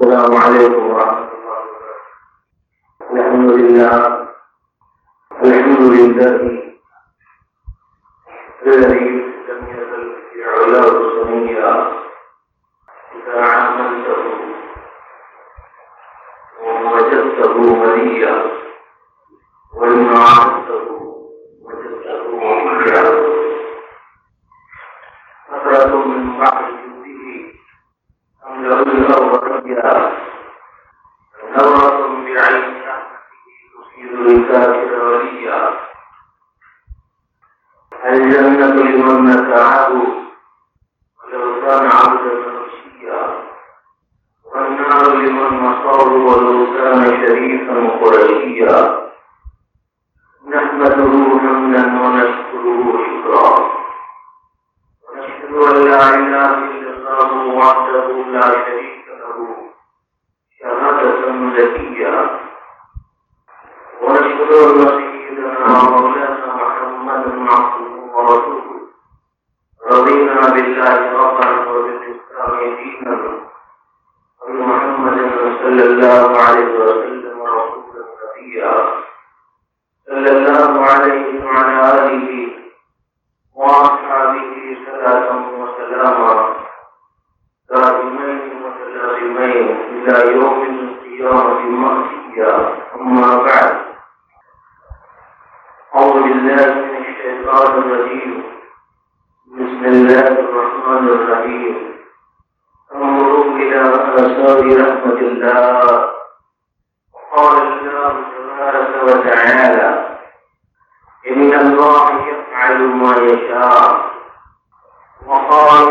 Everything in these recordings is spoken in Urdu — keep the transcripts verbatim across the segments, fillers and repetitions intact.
السلام عليكم ورحمة الله وبركاته. الحمد لله الحمد لله الذي لم يزل في علاه سنيا إذا عملته ووجدته مليا وإن عملته وجدته مليا. فترة من بعد جوده أم له الأرض رجلا نظرة بعين رحمته تفيد الكافر وليا. الجنة لمن متاعه ولو كان عبدا مشيا، والنار لمن مصاه ولو كان شريفا قرشيا. نحمده حمدا ونشكره شكرا، ونشهد أن لا إله إلا الله وحده لا شريك له شهادة زكية، ونشهد أن سيدنا ومولانا محمدا عبده ورسوله. رضينا بالله ربا وبالإسلام دينا وبمحمد صلى الله عليه وسلم رسولا نبيا، صلى الله عليه وعلى آله وأصحابه صلاة وسلاما دائمين متلازمين إلى يوم القيامة مأتيا. أما بعد، أعوذ بالله من الشيطان الرجيم. بسم الله الرحمن الرحيم. انظروا إلى آثار رحمة الله. قال الله تبارك وتعالى: إن الله يفعل ما يشاء. وقال: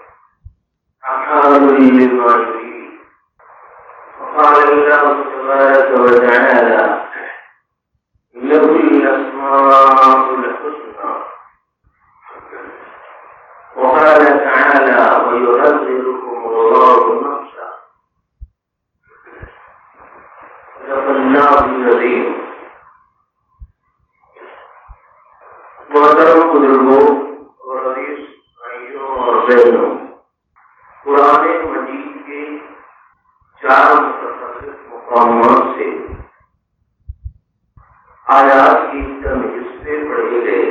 فعال لما يريد. وقال الله تبارك وتعالى: له الأسماء الحسنى. وقال تعالى: ويحذركم الله نفسه. صدق الله العظيم. محترم بزرگوں اور عزیز بھائیوں اور بہنوں، قرآن مجید کے چار متفرق مقامات سے آیات کی چند حصے پڑھے گئے.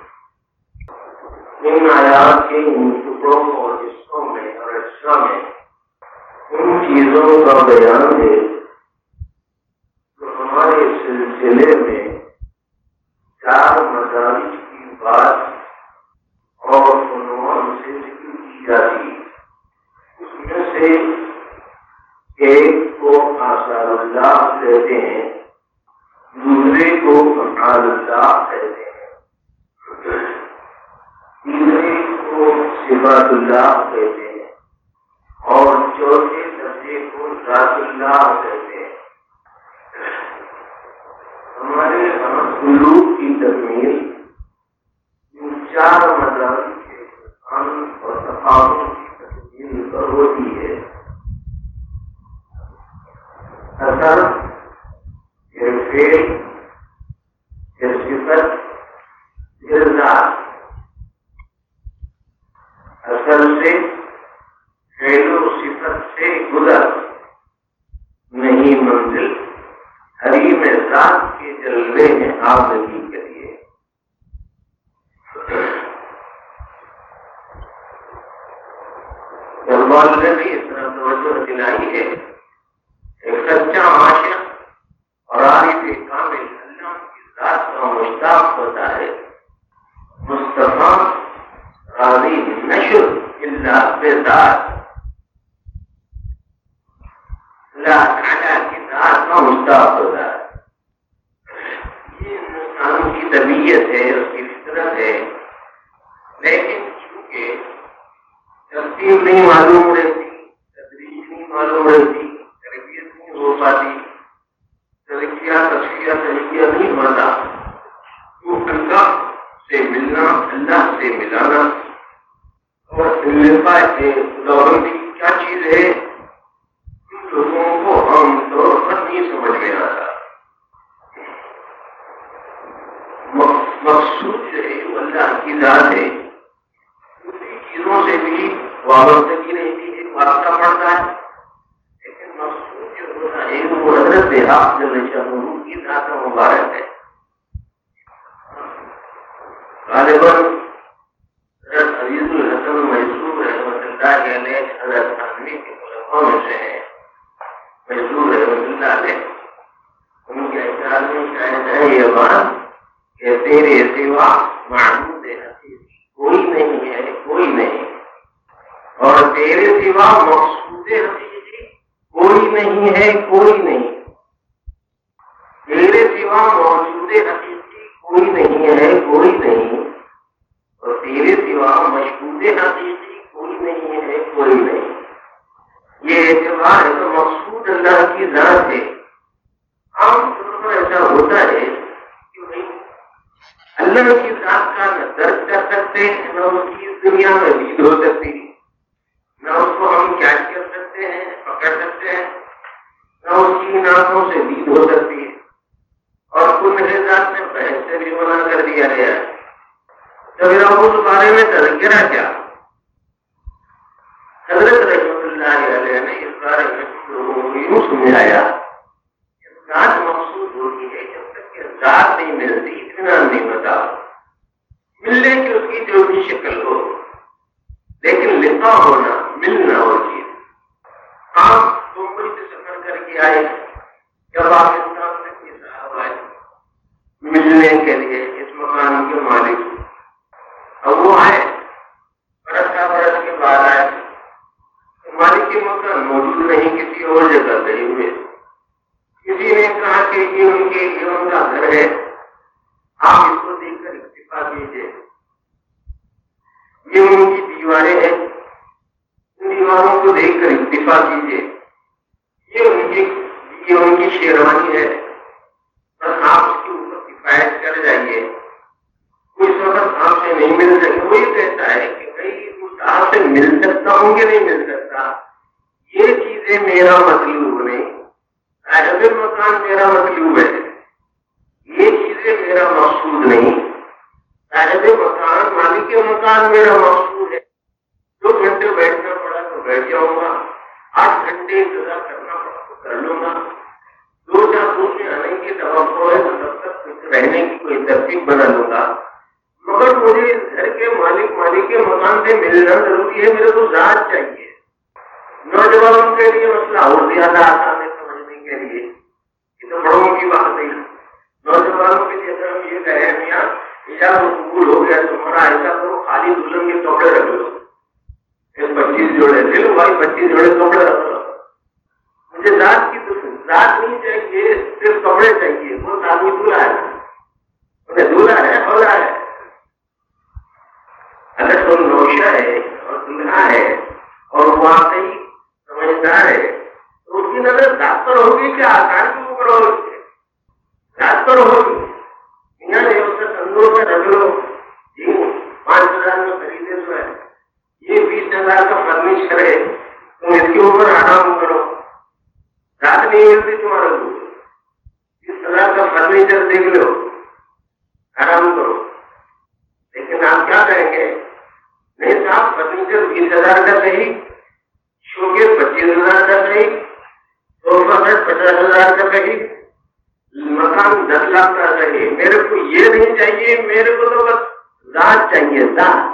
ان آیات کے ان ٹکڑوں اور حصوں میں اور اجزاء میں ان چیزوں کا بیان ہے جو ہمارے سلسلے میں چار مدارج کی بات اور عنوان سے ذکر کی جاتی. اس میں سے ایک کو آثار اللہ کہتے ہیں، دوسرے کو افعال اللہ کہتے ہیں، تیسرے کو صفات اللہ کہتے ہیں، اور چوتھے درجے کو ذات اللہ کہتے ہیں. ہمارے یہاں قلوب کی تکمیل ان چار مدارج کے ارکان اور تفاوت کی تکمیل پر ہوتی ہے. اثر، پھر فعل، پھر صفت، پھر ذات. اثر سے، فعل و صفت سے گزر نہیں منزل، حریم ذات کے جلوے میں آمدنی کے لیے. اقبال نے بھی اس طرح توجہ دلائی ہے. ایک سچا عاشق اور عارف کامل اللہ کی ذات کا مشتاق ہوتا ہے. مصطفیٰ راضی نشر الا بذات، اللہ تعالیٰ کی ذات کا مشتاق ہوتا ہے. یہ انسان کی طبیعت ہے، اس کی فطرت ہے. لیکن چونکہ ترتیب نہیں معلوم رہتی، تدریج نہیں معلوم رہتی، تربیت نہیں ہو پاتی، ترقیہ تصفیہ ترقیہ نہیں ہوتا، تو اللہ سے ملنا، اللہ سے ملانا اور خداوندی کیا چیز ہے ان لوگوں کو عام طور پر نہیں سمجھ میں آتا. مقصود جو ہے وہ اللہ کی ذات ہے. دوسری چیزوں سے بھی وابستگی رہتی ہے، واسطہ پڑتا ہے، لیکن مقصود اللہ جل شانہ کی ذات مبارک ہے. غالباً حضرت عزیز الحسن میسور رحمۃ اللہ علیہ حضرت خانوی کے خلفاء میں سے ہیں. میسور رحمۃ اللہ علیہ ان کے احساس میں شاید ہے یہ بات کہ تیرے سوا معبود حقیقی کوئی نہیں ہے، کوئی نہیں، اور تیرے سوا مقصود حقیقی کوئی نہیں ہے، کوئی نہیں، تیرے سوا موجود حقیقی کوئی نہیں ہے، کوئی نہیں، اور تیرے سوا مشہود حقیقی کوئی نہیں ہے، کوئی نہیں. یہ اعتبار ہے تو مقصود اللہ کی ذات ہے. عام طور پر ایسا ہوتا ہے کہ بھائی اللہ کی ذات کا نہ درک کر سکتے ہیں، نہ اس کی دنیا میں دید ہو سکتی، نہ اس کو ہم کیا کر سکتے ہیں، پکڑ سکتے ہیں، نہ اس کی ناکوں سے دید ہو سکتی ہے، اور کل ذات میں بحث سے بھی منع کر دیا گیا ہے. تو میرا اس بارے میں تذکرہ کیا؟ حضرت رحمۃ اللہ علیہ نے اس بارے میں لوگوں کو یوں سمجھایا کہ ذات مقصود ہوتی ہے جب تک کہ ذات نہیں ملتی، اطمینان نہیں ہوتا. ملنے کی اس کی جو بھی شکل ہو، لیکن لقاء ہونا، ملنا وہ چیز. آپ ممبئی سے سفر کر کے آئے، جب پاکستان سے کوئی صاحب آئے ملنے کے لیے اس مکان کے مالک، اب وہ آئے برس کا برس کے بعد آئے، مالک کے مکان موجود نہیں، کسی اور جگہ گئے ہوئے. کسی نے کہا کہ یہ ان کے یہ ان کا گھر ہے، آپ اس کو دیکھ کر اکتفا کیجیے. یہ ان کی دیواریں ہیں، ان دیواروں کو دیکھ کر اکتفا کیجیے. یہ ان کی یہ ان کی شیروانی ہے، بس آپ اس کے اوپر کفایت کر جائیے. اس وقت آپ سے نہیں مل سکے. وہ یہ کہتا ہے کہ کئی آپ سے مل سکتا ہوں کہ نہیں مل سکتا، یہ چیزیں میرا مطلوب نہیں. صاحب مکان میرا مطلوب ہے، یہ چیزیں میرا مقصود نہیں. صاحب مکان، مالک مکان میرا مقصود ہے. دو گھنٹے بیٹھنا پڑا تو بیٹھ جاؤں گا، آٹھ گھنٹے انتظار کرنا پڑا تو کر لوں گا. دو چار دن میں آنے کی توقع ہے تو تب تک رہنے کی کوئی ترتیب بنا لوں گا. مگر مجھے اس گھر کے مالک مالک کے مکان سے ملنا ضروری ہے، میرے کو ذات چاہیے. نوجوانوں کے لیے مسئلہ اور زیادہ آسان ہے سمجھنے کے لیے، یہ تو بڑوں کی بات نہیں. نوجوانوں کے لیے اگر ہم یہ کہیں میاں ایجاد قبول ہو گیا تمہارا، ایسا کرو خالی دلہن کے کپڑے رکھ لو، پچیس جوڑے لے لو بھائی، پچیس جوڑے کپڑے رکھ لو. مجھے ذات کی ذات نہیں چاہیے، صرف کپڑے چاہیے. وہ آدمی دولہا ہے، انہیں دولہا ہے، بولا ہے. اگر وہ نوشہ ہے اور دلہا ہے اور واقعی سمجھدار ہے تو اس کی نظر ذات پر ہوگی کہ آکار کے اوپر ہوگی؟ ذات پر ہوگی. میاں نے اس سے تندور میں رکھ لو، جی پانچ ہزار میں خریدے تو ہے، یہ بیس ہزار کا فرنیچر ہے، تم اس کے اوپر آرام کرو. ذات نہیں ملتی تمہارے کو، بیس ہزار کا فرنیچر دیکھ لو، آرام کرو. لیکن آپ کیا کریں گے؟ نہیں صاحب فرنیچر بیس ہزار کا صحیح، شوکے پچیس ہزار کا صحیح، صوفہ سیٹ پچاس ہزار کا صحیح، مکان دس لاکھ کا صحیح. میرے کو یہ نہیں چاہیے، میرے کو تو بس ذات چاہیے، ذات.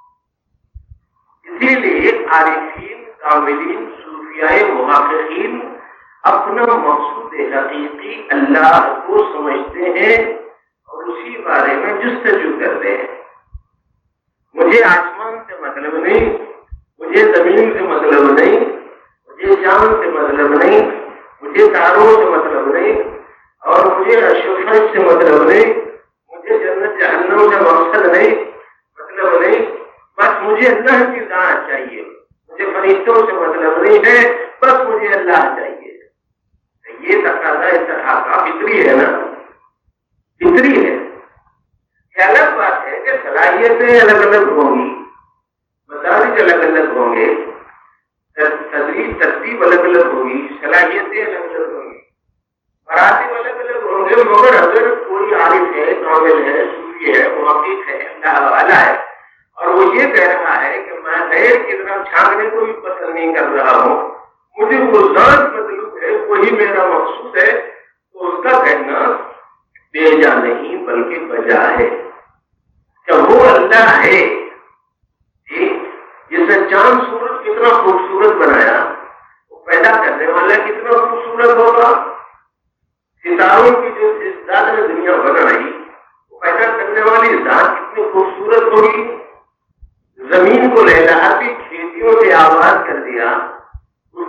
اسی لیے عارفین، کاملین، صوفیاء، محققین اپنا مقصود حقیقی اللہ کو سمجھتے ہیں اور اسی بارے میں جستجو کرتے ہیں. مجھے آسمان سے مطلب نہیں، مجھے زمین سے مطلب نہیں، مجھے چاند سے مطلب نہیں، مجھے تاروں سے مطلب نہیں، اور مجھے اشوفر سے مطلب نہیں، مجھے جنت جہنم سے مقصد نہیں، مطلب نہیں. بس مجھے اللہ کی ذات چاہیے. مجھے فرشتوں سے مطلب نہیں ہے، بس مجھے اللہ چاہیے. یہ تقاضا اس طرح کا فطری ہے نا، فطری ہے. یہ الگ بات ہے کہ صلاحیتیں الگ الگ ہوں گی، مدارج الگ الگ ہوں گے، تدریج ترتیب الگ الگ ہوگی، صلاحیتیں الگ الگ ہوں گی، مراتب الگ الگ ہوں گے. مگر اگر کوئی عارف ہے، کامل ہے، صوفی ہے، محقق ہے، اللہ والا ہے، اور وہ یہ کہہ رہا ہے کہ میں غیر کی طرف جھانکنے کو بھی پسند نہیں کر رہا ہوں، مجھے وہ ذات مطلوب ہے، وہی میرا مقصود ہے،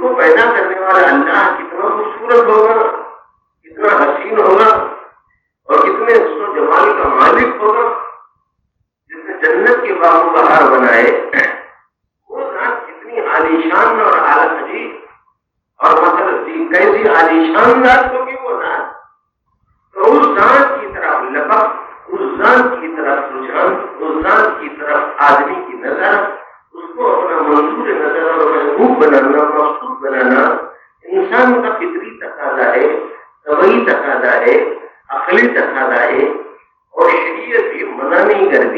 کو پیدا کرنے والا اللہ کتنا خوبصورت ہوگا، کتنا حسین ہوگا اور کتنے حسن و جمال کا مالک ہوگا، جس نے جنت کے باغ و بہار بنائے، وہ ذات کتنی عالیشان اور اعلیٰ عجیب اور مطلب کیسی عالیشان ذات ہوگی وہ ذات، تو اس ذات کی طرف لپک، اس ذات کی طرف رجحان، اس ذات کی طرف آدمی کی نظر، اس کو اپنا منظور نظر اور محبوب بنانا، مقصود بنانا انسان کا فطری تقاضا ہے، طبعی تقاضا ہے، عقلی تقاضا ہے، اور شریعت بھی منع نہیں کرتی۔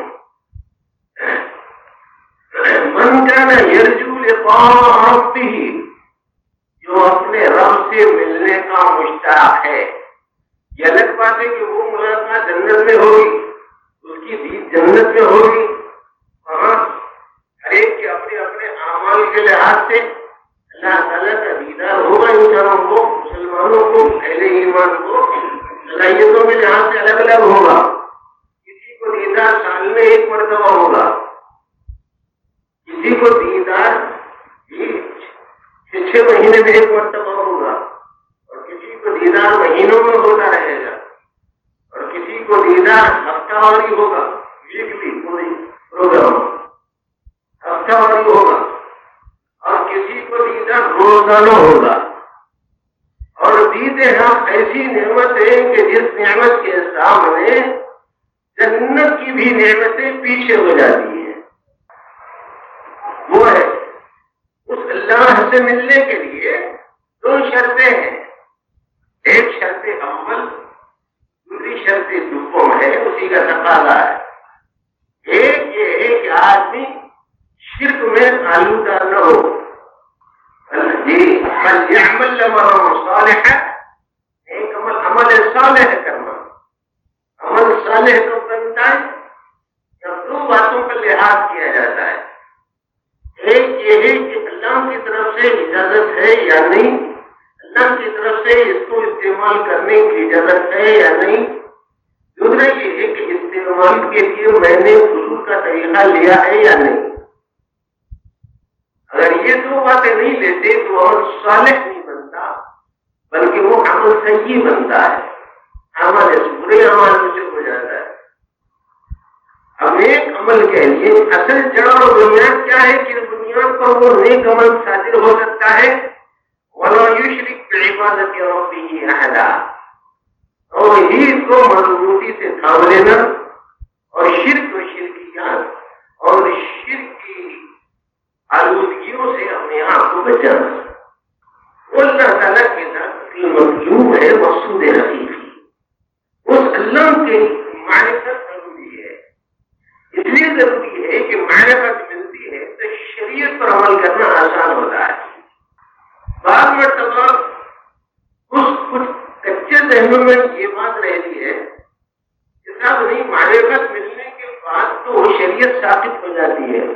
من کان یرجو لقاء ربہ، جو اپنے رب سے ملنے کا مشتاق ہے، یہ الگ بات ہے کہ وہ ملاقات جنت میں ہوگی، اس کی دید جنت میں ہوگی، ہاں ہر ایک کے اپنے اپنے اعمال کے لحاظ سے اللہ تعالیٰ کا دیدار ہوگا انسانوں کو، مسلمانوں کو، اہل ایمان کو صلاحیتوں کے لحاظ سے الگ الگ ہوگا۔ کسی کو دیدار سال میں ایک مرتبہ ہوگا، کسی کو دیدار چھ چھ مہینے میں ایک مرتبہ ہوگا، اور کسی کو دیدار مہینوں میں ہوتا رہے گا، اور کسی کو دیدار ہفتہ واری ہوگا، ویکلی پوری پروگرام ہفتہ واری ہوگا، اور کسی کو دیدار روزانہ ہوگا۔ اور دیدے ہم ایسی نعمت ہے کہ جس نعمت کے سامنے جنت کی بھی نعمتیں پیچھے ہو جاتی ہیں، وہ ہے اس اللہ سے ملنے کے لیے دو شرطیں ہیں، ایک شرط اول، دوسری شرط دوم ہے، اسی کا تقاضا ہے۔ ایک یہ ہے کہ آدمی شرک میں آلودہ نہ ہو، جی فلیعمل عملا صالحا، ایک عمل عمل صالح کرنا، عمل صالح تو بنتا ہے جب دو باتوں کا لحاظ کیا جاتا ہے، ایک یہ ہے کہ اللہ کی طرف سے اجازت ہے یا نہیں، اللہ کی طرف سے اس کو استعمال کرنے کی اجازت ہے یا نہیں، دوسرا یہ ہے کہ استعمال کے لیے میں نے حضور کا طریقہ لیا ہے یا نہیں۔ اگر یہ دو باتیں نہیں لیتے تو عمل صالح نہیں بنتا، بلکہ وہ عمل صحیح بنتا ہے، عمل برے عمل سے ہو جاتا ہے۔ اب نیک عمل کے لیے اصل جڑ اور بنیاد کیا ہے کہ بنیاد پر وہ نیک عمل صادر ہو سکتا ہے، وَلَا يُشْرِكْ بِعِبَادَةِ رَبِّهِ أَحَدًا، توحید کو مضبوطی سے تھام لینا اور شرک و شرکیات اور شرک کی آلودگیوں سے اپنے آپ کو بچانا، وہ اللہ تعالیٰ کے ساتھ مطلوب ہے، مقصود حقیقی اس اللہ کے معرفت ضروری ہے۔ اس لیے ضروری ہے کہ معرفت ملتی ہے تو شریعت پر عمل کرنا آسان ہوتا ہے۔ بعض مرتبہ اس کچھ کچے ذہنوں میں یہ بات رہتی ہے کہ صاحب نہیں، معرفت ملنے کے بعد تو شریعت ثابت ہو جاتی ہے،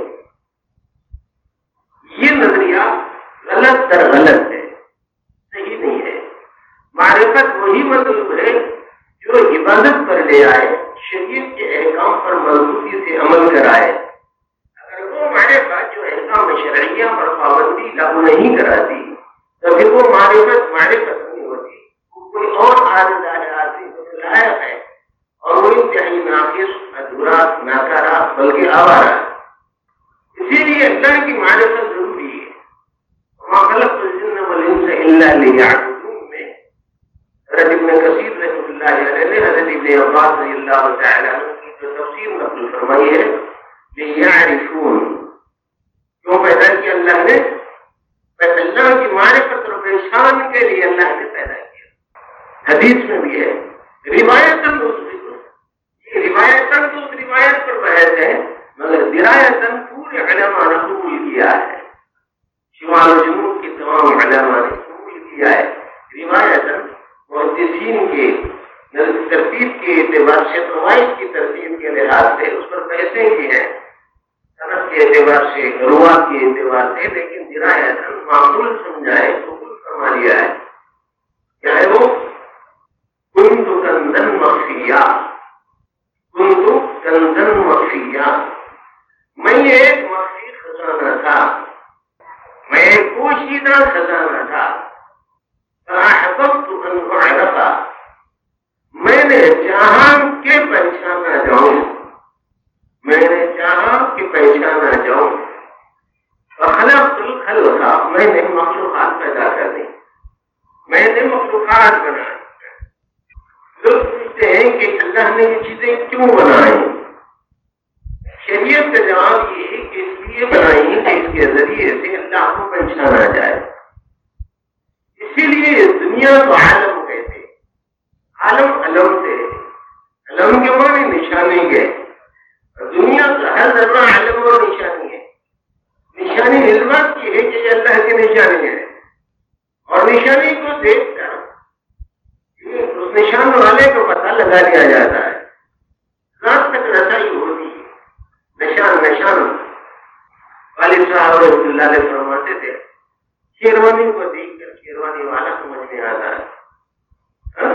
یہ نظریہ غلط در غلط ہے، صحیح نہیں ہے۔ معرفت وہی مطلوب ہے جو عبادت پر لے آئے، شریعت کے احکام پر مضبوطی سے عمل کرائے۔ اگر وہ معرفت جو احکام شرعیہ پر پابندی لاگو نہیں کراتی تو پھر وہ معرفت معرفت نہیں ہوتی، وہ کوئی اور عادت لائق ہے اور وہ انتہائی ناقص، ادھورا، ناکارہ، بلکہ آوارہ۔ اسی لیے اللہ کی معرفت ضروری ہے۔ وَمَا خَلَقْتُ الْجِنَّ وَالْإِنسَ إِلَّا لِيَعْبُدُونِ میں حضرت ابن کثیر رحمۃ اللہ علیہ نے حضرت ابن عباس رضی اللہ تعالی عنہ کی جو تفسیر نقل فرمائی ہے، لِيَعْرِفُونَ، کیوں پیدا کیا اللہ نے؟ اللہ کی معرفت اور پہچان کے لیے اللہ نے پیدا کیا۔ حدیث میں بھی ہے، روایتاً یہ روایتاً تو اس روایت پر بحث ہے، مگر درایتاً پورے علماء نے قبول کیا ہے، شمال و جنوب کے تمام علماء نے قبول کیا ہے۔ روایتاً محدثین کے ترتیب کے اعتبار سے، روایت کی ترتیب کے لحاظ سے اس پر بحثیں کی ہیں، صنعت کے اعتبار سے، روایت کے اعتبار سے، لیکن درایتاً معقول سمجھائے، قبول فرما لیا ہے۔ کیا ہے وہ؟ کنت کنزا مخفیا، کنت کنزا مخفیا، میں ایک مخفی خزانہ تھا، میں ایک پوشیدہ خزانہ تھا، فأحببت أن أعرف، میں نے چاہا کہ پہچانا جاؤں، میں نے چاہا کہ پہچانا جاؤں، فخلقت الخلق، میں نے مخلوقات پیدا کر دی، میں نے مخلوقات بنائی۔ لوگ پوچھتے ہیں کہ اللہ نے یہ چیزیں کیوں بنائی؟ شریعت کا جواب یہ ہے کہ اس لیے بنائی کہ اس کے ذریعے سے اللہ کو پہچانا جائے۔ اسی لیے دنیا کو عالم کہتے ہیں، عالم علم سے، علم کے معنی نشانی کے، دنیا کا ہر ذرہ علم اور نشانی ہے۔ نشانی اس بات کی ہے کہ یہ اللہ کی نشانی ہے، اور نشانی کو دیکھ کر اس نشان والے کو پتہ لگا دیا جاتا ہے، ذات تک رسائی ہوتی ہے۔ نشان نشان والد صاحب رحمۃ اللہ علیہ فرماتے تھے، شیروانی کو دیکھ کر شیروانی والا سمجھ میں آتا ہے،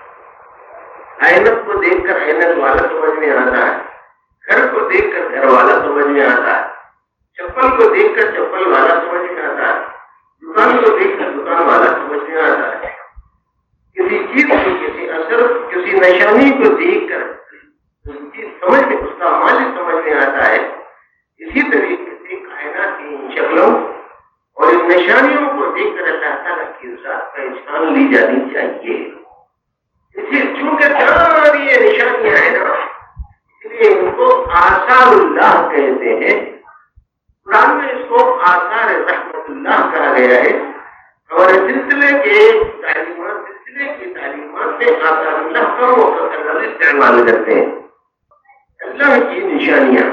اینک کو دیکھ کر اینک والا سمجھ میں آتا ہے، گھر کو دیکھ کر گھر والا سمجھ میں آتا ہے، چپل کو دیکھ کر چپل والا سمجھ میں آتا ہے، دکان کو دیکھ کر دکان والا سمجھ میں آتا ہے۔ کسی چیز کو، کسی اثر، کسی نشانی کو دیکھ کر اس کی سمجھ میں، اس کا مالک سمجھ میں آتا ہے۔ اسی طریقے سے کائنات کی ان شکلوں اور ان نشانیوں کو دیکھ کر اللہ تعالیٰ کی ذات پہچان لی جانی چاہیے۔ اسی چونکہ ساری یہ نشانیاں ہیں نا، اس لیے ان کو آثار اللہ کہتے ہیں۔ قرآن میں اس کو آثار رحمت اللہ کہا گیا ہے، اور سلسلے کے تعلیمات سلسلے کی تعلیمات میں آثار اللہ کا وہ استعمال کرتے ہیں، اللہ کی نشانیاں۔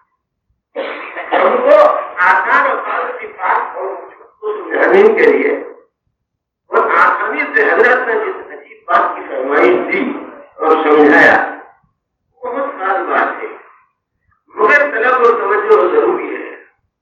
ہم کو آثار اور صفات اور سمجھانے کے لیے اور آسانی سے حضرت نے جس عجیب بات کی فرمائش دی اور سمجھایا، بہت خاص بات ہے، مگر طلب اور توجہ ضروری ہے،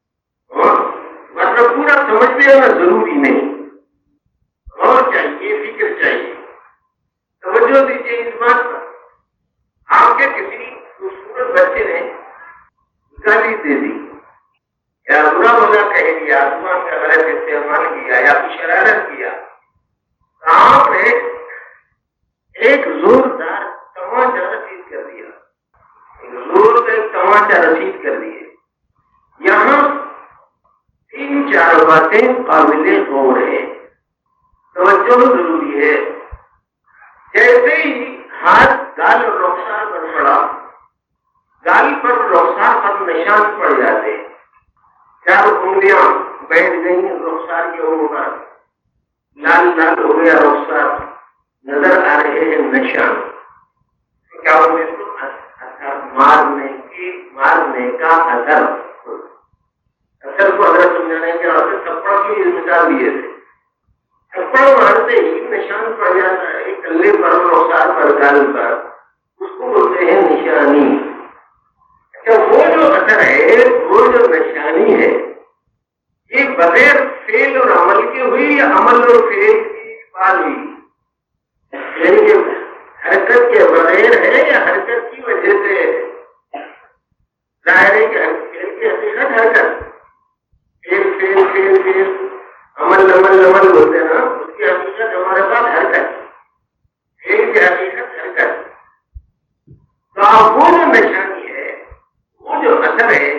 ورنہ پورا سمجھ میں آنا ضروری نہیں۔ غور چاہیے، فکر چاہیے، توجہ دیجیے اس بات پر۔ آپ کے کسی خوبصورت بچے نے گالی دے دی یا برا بھلا کہہ دیا، زبان کا غلط استعمال کیا یا کچھ شرارت کیا، آپ نے ایک زوردار تماچا رسید کر دیا، ایک زور کا ایک تماچا رسید کر دیے۔ یہاں تین چار باتیں قابل غور ہیں، توجہ ضروری ہے۔ جیسے ہی ہاتھ گال اور رخسار پر پڑا، گال پر رخسار پر نشان پڑ جاتے، چار انگلیاں بیٹھ گئی رخسار کے اوپر، لال لال ہو گیا رخسار، نظر آ رہے ہیں نشان، کیا ہو گئے؟ اثر مارنے کی، مارنے کا اثر۔ اثر کو اگر سمجھانے کے واسطے تھپڑ کی مثال دیے تھے، تھپڑ مارتے ہی نشان پڑ جاتا ہے کلے پر، رخسار پر، گال پر، اس کو بولتے ہیں نشانی۔ اچھا، وہ جو اثر ہے، وہ جو نشانی ہے، یہ بغیر فعل اور عمل کے ہوئی یا عمل اور فعل کی بات ہوئی؟ یعنی کہ حرکت کے بغیر ہے یا حرکت کی وجہ سے؟ ظاہر ہے کہ فعل کی حقیقت حرکت، فعل فعل فعل فعل، عمل عمل عمل بولتے ہیں نا، اس کی حقیقت ہمارے پاس حرکت، فعل کی حقیقت حرکت۔ تو آپ وہ جو نشانی ہے، وہ جو اثر ہے،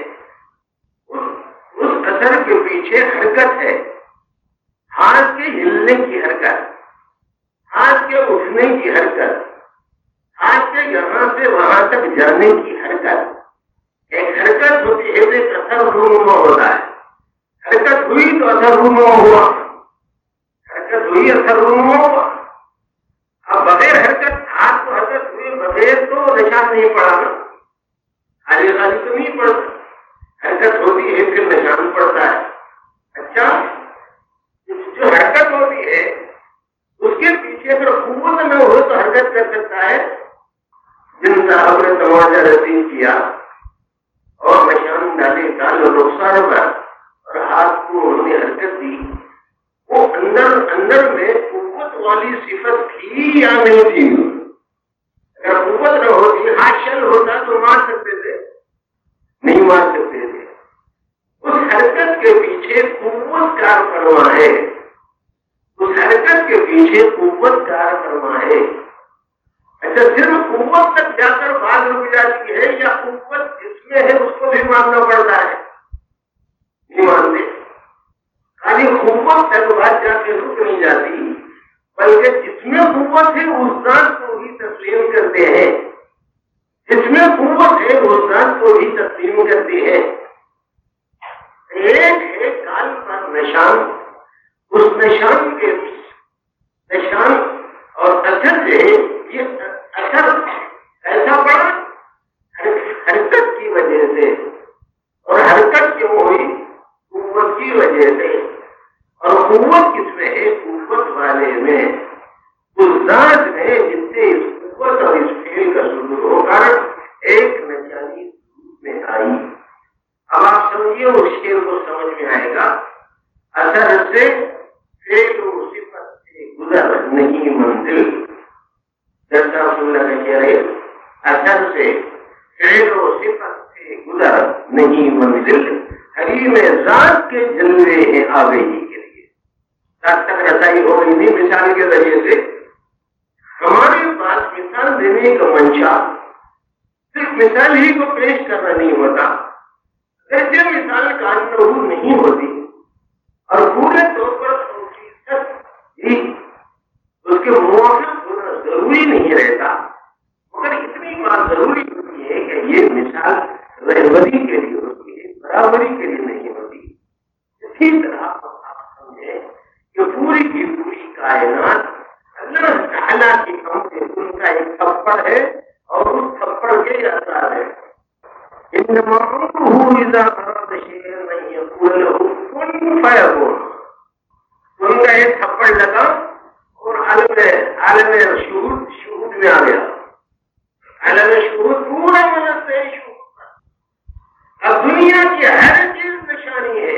اس اثر کے پیچھے حرکت ہے، ہاتھ کے ہلنے کی حرکت، ہاتھ کے اٹھنے کی حرکت، ہاتھ کے یہاں سے وہاں تک جانے کی حرکت۔ ایک حرکت ہوتی ہے، ایک اثر رونما ہوتا ہے۔ حرکت ہوئی تو اثر رونما ہوا، حرکت ہوئی اثر رونما ہوا۔ اب بغیر حرکت، ہاتھ کو حرکت ہوئی بغیر تو نشان نہیں پڑا نا، خالی خالی تو نہیں پڑتا، حرکت ہوتی ہے پھر نشان پڑتا ہے۔ اچھا، جو حرکت ہوتی ہے اس کے پیچھے اگر قوت نہ ہو تو حرکت کر سکتا ہے؟ جن صاحب نے تماچا رسید کیا اور نشان ڈالے گال اور رخسار پر اور ہاتھ کو انہوں نے حرکت دی، وہ اندر اندر میں قوت والی صفت تھی یا نہیں تھی؟ اگر قوت نہ ہوتی، ہاتھ شل ہوتا تو مار سکتے تھے؟ نہیں مار سکتے تھے۔ اس حرکت کے پیچھے پیچھے قوت کار فرما ہے، اس حرکت کے پیچھے قوت کار فرما ہے۔ اچھا صرف قوت تک جا کر بات رک جاتی ہے یا قوت جس میں ہے اس کو بھی ماننا پڑتا ہے؟ نہیں مانتے، خالی قوت تک بات جا کے رک نہیں جاتی، بلکہ جس میں قوت ہے اس ذات کو بھی تسلیم کرتے ہیں، جس میں قوت ہے اس ذات کو بھی تسلیم کرتے ہیں۔ ایک ہے کال پر نشان، اس نشان کے نشان اور اثر سے یہ اثر ایسا پڑا حرکت کی وجہ سے، اور حرکت کیوں ہوئی؟ قوت کی وجہ سے، اور قوت کس میں ہے؟ قوت والے میں، اس ذات میں جس سے اس قوت اور اس فعل کا ظہور ہو کر ایک نشانی میں آئی۔ اب آپ سمجھیے اس شعر کو سمجھ میں آئے گا، اثر سے فعل و صفت سے گزر نہیں منزل، جیسا رسول اللہ نے کہہ رہے اثر سے فعل و صفت سے گزر نہیں منزل، حریم ذات کے جلوے ہیں آگہی کے لیے۔ تک تک رسائی ہو رہی تھی مثال کے ذریعے سے، ہمارے پاس مثال دینے کا منشا صرف مثال ہی کو پیش کرنا نہیں ہوتا، اگرچہ مثال کانوں نہیں ہوتی اور پورے طور پر ہی اس کے موافق ہونا ضروری نہیں رہتا، مگر اتنی بات ضروری ہوتی ہے کہ یہ مثال رہبری کے لیے ہوتی ہے، برابری کے لیے نہیں ہوتی۔ اسی طرح آپ سمجھیں کہ پوری کی پوری کائنات اللہ تعالیٰ کی ہم سے ان کا ایک تھپڑ ہے اور اس تھپڑ کے اثر ہے۔ انما امره اذا اراد شيئا ان يقول له كن فيكون۔ ان کا ایک تھپڑ لگا اور عالم عالم شہود شہود میں آ گیا، عالم شہود پورا مدد سے شہود۔ اب دنیا کی ہر چیز نشانی ہے،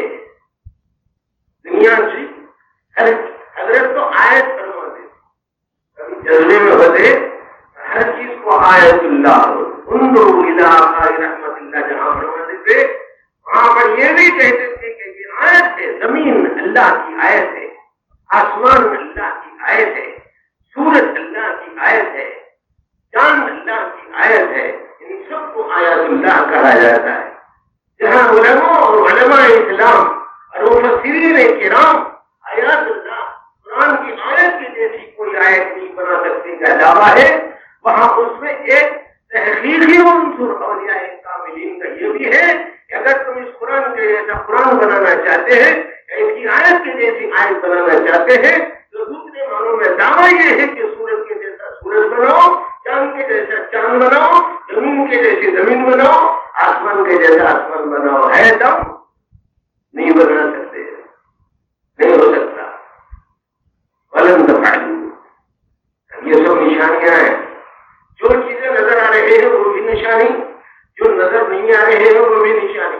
دنیا کی ہر حضرت تو آیت فرما دے، کبھی جذبے میں ہوتے ہر چیز کو آیت اللہ انظروا الی آثار رحمت اللہ جہاں فرماتے تھے، وہاں پر یہ بھی کہتے تھے کہ یہ آیت ہے، زمین اللہ کی آیت ہے، آسمان اللہ کی آیت ہے، سورج اللہ کی آیت ہے، چاند اللہ کی آیت ہے، ان سب کو آیات اللہ کہا جاتا ہے۔ جہاں علماء اور علماء اسلام اور مفسرین کرام آیات اللہ قرآن کی آیت کی جیسی کوئی آیت نہیں بنا سکتے کا دعویٰ ہے، وہاں اس میں ایک تحقیقی عنصر اولیاء کاملین کا یہ بھی ہے کہ اگر تم اس قرآن کے جیسا قرآن بنانا چاہتے ہیں، اس کی آیت کے جیسی آیت بنانا چاہتے ہیں، تو دوسرے معنوں میں دعویٰ یہ ہے کہ سورج کے جیسا سورج بناؤ، چاند کے جیسا چاند بناؤ، زمین کے جیسی زمین بناؤ، آسمان کے جیسا آسمان بناؤ، ہے تم نہیں بنا سکتے، نہیں ہو سکتا۔ ولن تفعلوا، یہ سب نشانیاں ہیں، جو چیزیں نظر آ رہے ہیں وہ بھی نشانی، جو نظر نہیں آ رہے ہیں وہ بھی نشانی۔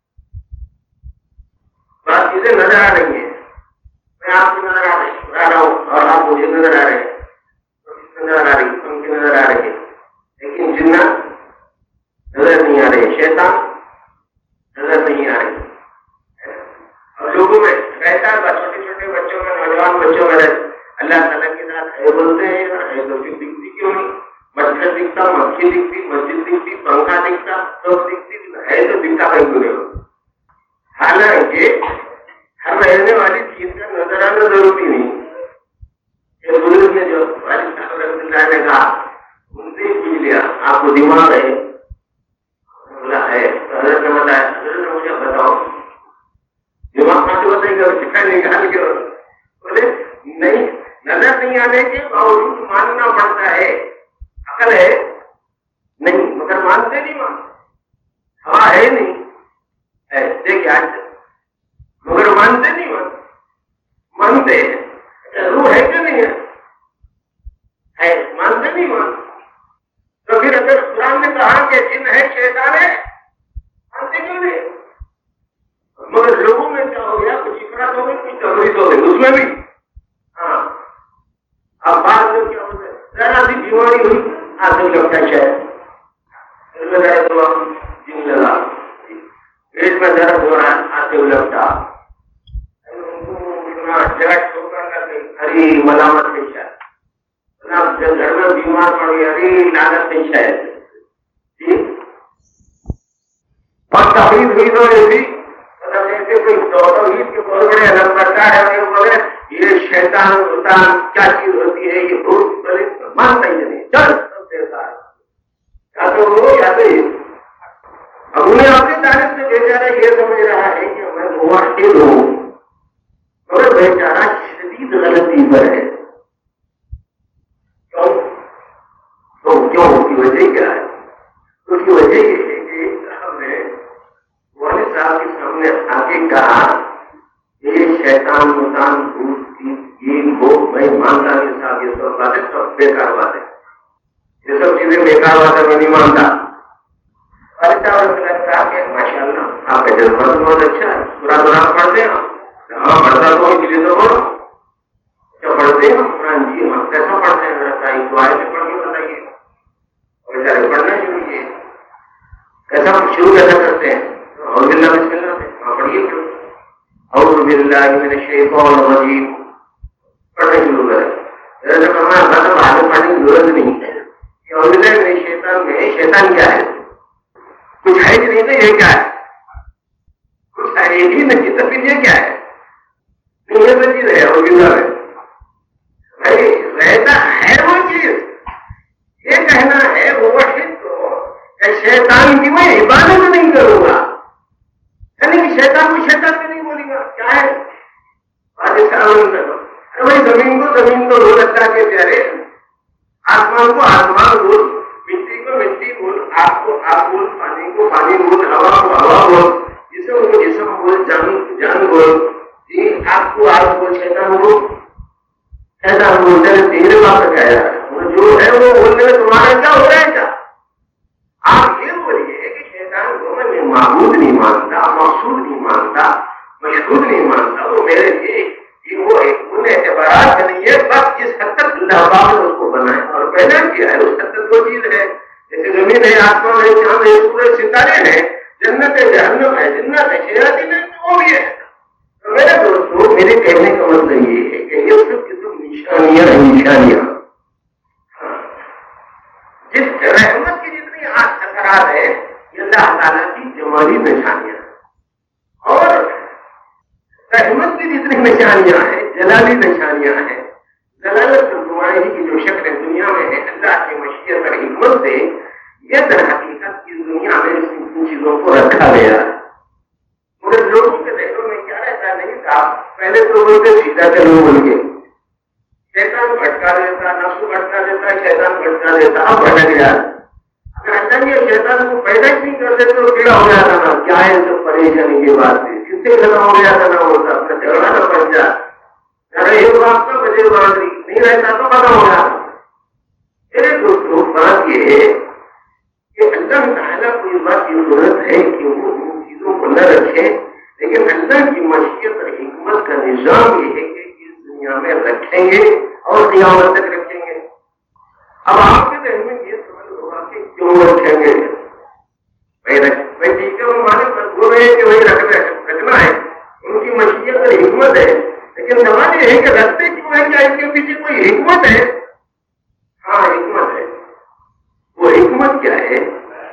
بات چیزیں نظر آ رہی ہیں، میں آپ کو نظر آ رہی آ رہا ہوں اور آپ مجھے نظر آ رہے ہیں، نظر آ رہی ان کی نظر آ رہی ہے، لیکن جنات نظر نہیں آ رہے، شیطان نظر نہیں آ رہی۔ اور لوگوں میں رہتا ہے، چھوٹے چھوٹے بچوں میں، نوجوان بچوں میں اللہ تعالیٰ کے ساتھ ہے بولتے ہیں، ہے تو پھر دکھتی کیوں نہیں؟ مچھر دکھتا، مکھی دکھتی، مسجد دکھتی، پنکھا دکھتا، سب دکھتی، ہے تو دکھتا کہیں گرے ہو۔ حالانکہ ہر رہنے والی چیز کا نظر آنا ضروری نہیں۔ ایک بزرگ نے جو والد صاحب رحمۃ اللہ نے کہا، ان سے ہی پوچھ لیا آپ کو دماغ ہے؟ بولا ہے۔ حضرت نے بتایا، حضرت نے مجھے بتاؤ دماغ کہاں سے بتائیں گے؟ چکا نکال کے بولے نہیں، نظر نہیں آنے کے باوجود ماننا پڑتا ہے، عقل ہے نہیں مگر مانتے نہیں، مان ہوا ہے نہیں ہے دیکھیے آج مگر مانتے نہیں، مان مانتے روح ہے کہ نہیں ہے، مانتے نہیں مان۔ تو پھر اگر قرآن نے کہا کہ جن ہے شیطان ہے، مانتے کیوں نہیں؟ مگر لوگوں میں کیا ہو گیا، کچھ افراد ہو گئی، کچھ تفریح ہو گئی، اس میں بھی ہاں۔ اب بعد میں کیا ہوتا ہے، ذرا سی بیماری ہوئی آتے لگتا ہے شاید جن لگا، پیٹ میں درد ہو رہا ہے آتے لگتا، अपना जगह ठोकर कर गई, अरे मलामत नहीं शायद, जब घर में बीमार पड़ गई, अरे लागत नहीं शायद, और तकलीफ हुई तो ऐसी कोई तौहीद के बहुत बड़े अलग करता है, बोले ये शैतान होता क्या चीज होती है, ये भूत प्रेत मानता ही नहीं, चल सब देता है, या तो वो या तो ये। अब उन्हें अपनी तारीफ से बेचारा ये समझ रहा है कि मैं मुवाहिद हूँ, और बेचारा शदीद गलती पर है। क्यों? तो क्यों? उसकी वजह क्या है? उसकी वजह ये है कि हमने वाले साहब के सामने आके कहा ये शैतान मुतान भूत की ये वो मैं मानता नहीं साहब, ये सब बातें सब बेकार बातें, ये सब चीजें बेकार बातें मैं नहीं मानता। माशाल्लाह आपका जज्बा तो बहुत अच्छा है, पूरा कुरान पढ़ते हैं, हाँ पढ़ता तो इसलिए तो बोलो क्या पढ़ते हैं कुरान जी, हम कैसा पढ़ते हैं दुआएं से पढ़ के बताइए, और बेचारे पढ़ना शुरू किए, कैसा शुरू कैसा करते हैं, और बिल्ला बिस्मिल्लाह से हाँ पढ़िए, और बिल्ला मैंने शैतान रजीम पढ़ने शुरू करें, जैसे कहना मतलब आगे पढ़ने की जरूरत नहीं है, और बिल्ला मैंने शैतान में शैतान क्या है, कुछ है कि नहीं, तो ये क्या है, कुछ है ही नहीं, तो फिर ये क्या है, तो ये तो चीज है और बिल्ला में भाई रहता है वो चीज, ये कहना है वो वही तो शैतान की मैं इबादत नहीं करूंगा, यानी कि शैतान को शैतान भी नहीं बोलेगा, क्या है अरे भाई जमीन को जमीन तो बोल अच्छा के प्यारे, आसमान को आसमान बोल, मिट्टी को मिट्टी बोल, आग को आग बोल, पानी को पानी बोल, हवा को हवा बोल, जिसम को जिसम बोल, जान जान बोल, आग को आग बोल, शैतान बोल, शैतान बोलते हैं तेरे बाप का क्या है, जो है वो बोलने में तुम्हारा क्या हो रहा है क्या? आप ये बोलिए कि शैतान को मैं माबूद नहीं मानता, मकसूद नहीं मानता, मशहूद नहीं मानता, वो मेरे लिए वो उन एतबारात नहीं है, बस जिस हद तक अल्लाह पाक ने उसको बनाया और पैदा किया है उस हद तक वो चीज है, जैसे जमीन है, आसमान है, चांद है, सूरज सितारे हैं, जन्नत है, जहन्नम है, जन्नत है, शयातीन है, वो भी है। तो मेरे दोस्तों मेरे कहने का मतलब ये है कि ये सब की सब निशानियां निशानियां जिस रहमत की जितनी असरात है ये अल्लाह ताला की जमाली निशानियां, और रहमत की जितनी निशानियां हैं जलाली निशानियां हैं, जलालत नुमाइंदगी की जो शक्ल दुनिया में है अल्लाह की मशीयत और हिकमत से ये दर हकीकत की दुनिया में इन चीजों को रखा गया है। पूरे लोगों के दिलों में क्या रहता नहीं था, पहले तो बोलते सीधा चलो बोल के, शैतान भटका देता, नफ्स भटका देता, शैतान भटका देता, अब भटक जाए, अगर अल्लाह ये शैतान को पैदा ही नहीं कर देते तो कीड़ा हो जाता ना, क्या है सब परेशानी की बात है, किससे खत्म हो जाता ना होता, अपना झगड़ा ना बन जाए, अगर एक बात का वजह बात नहीं रहता तो खत्म हो जाता। मेरे दोस्तों बात ये है कि अल्लाह ताला को इस बात की जरूरत है कि वो इन चीजों को न रखे, लेकिन अल्लाह की मशीयत और हिकमत का निजाम ये है कि इस दुनिया में रखेंगे और क़यामत तक रखेंगे। अब आपके दिल में ये समझ होगा कि क्यों रखेंगे, भाई ठीक है वो मालिक बोल रहे हैं कि वही रख रखना है, उनकी मशीयत और हिकमत है, लेकिन सवाल ये है कि रखते क्यों है, क्या इसके पीछे कोई हिकमत है? हाँ हिकमत है। वो हिकमत क्या है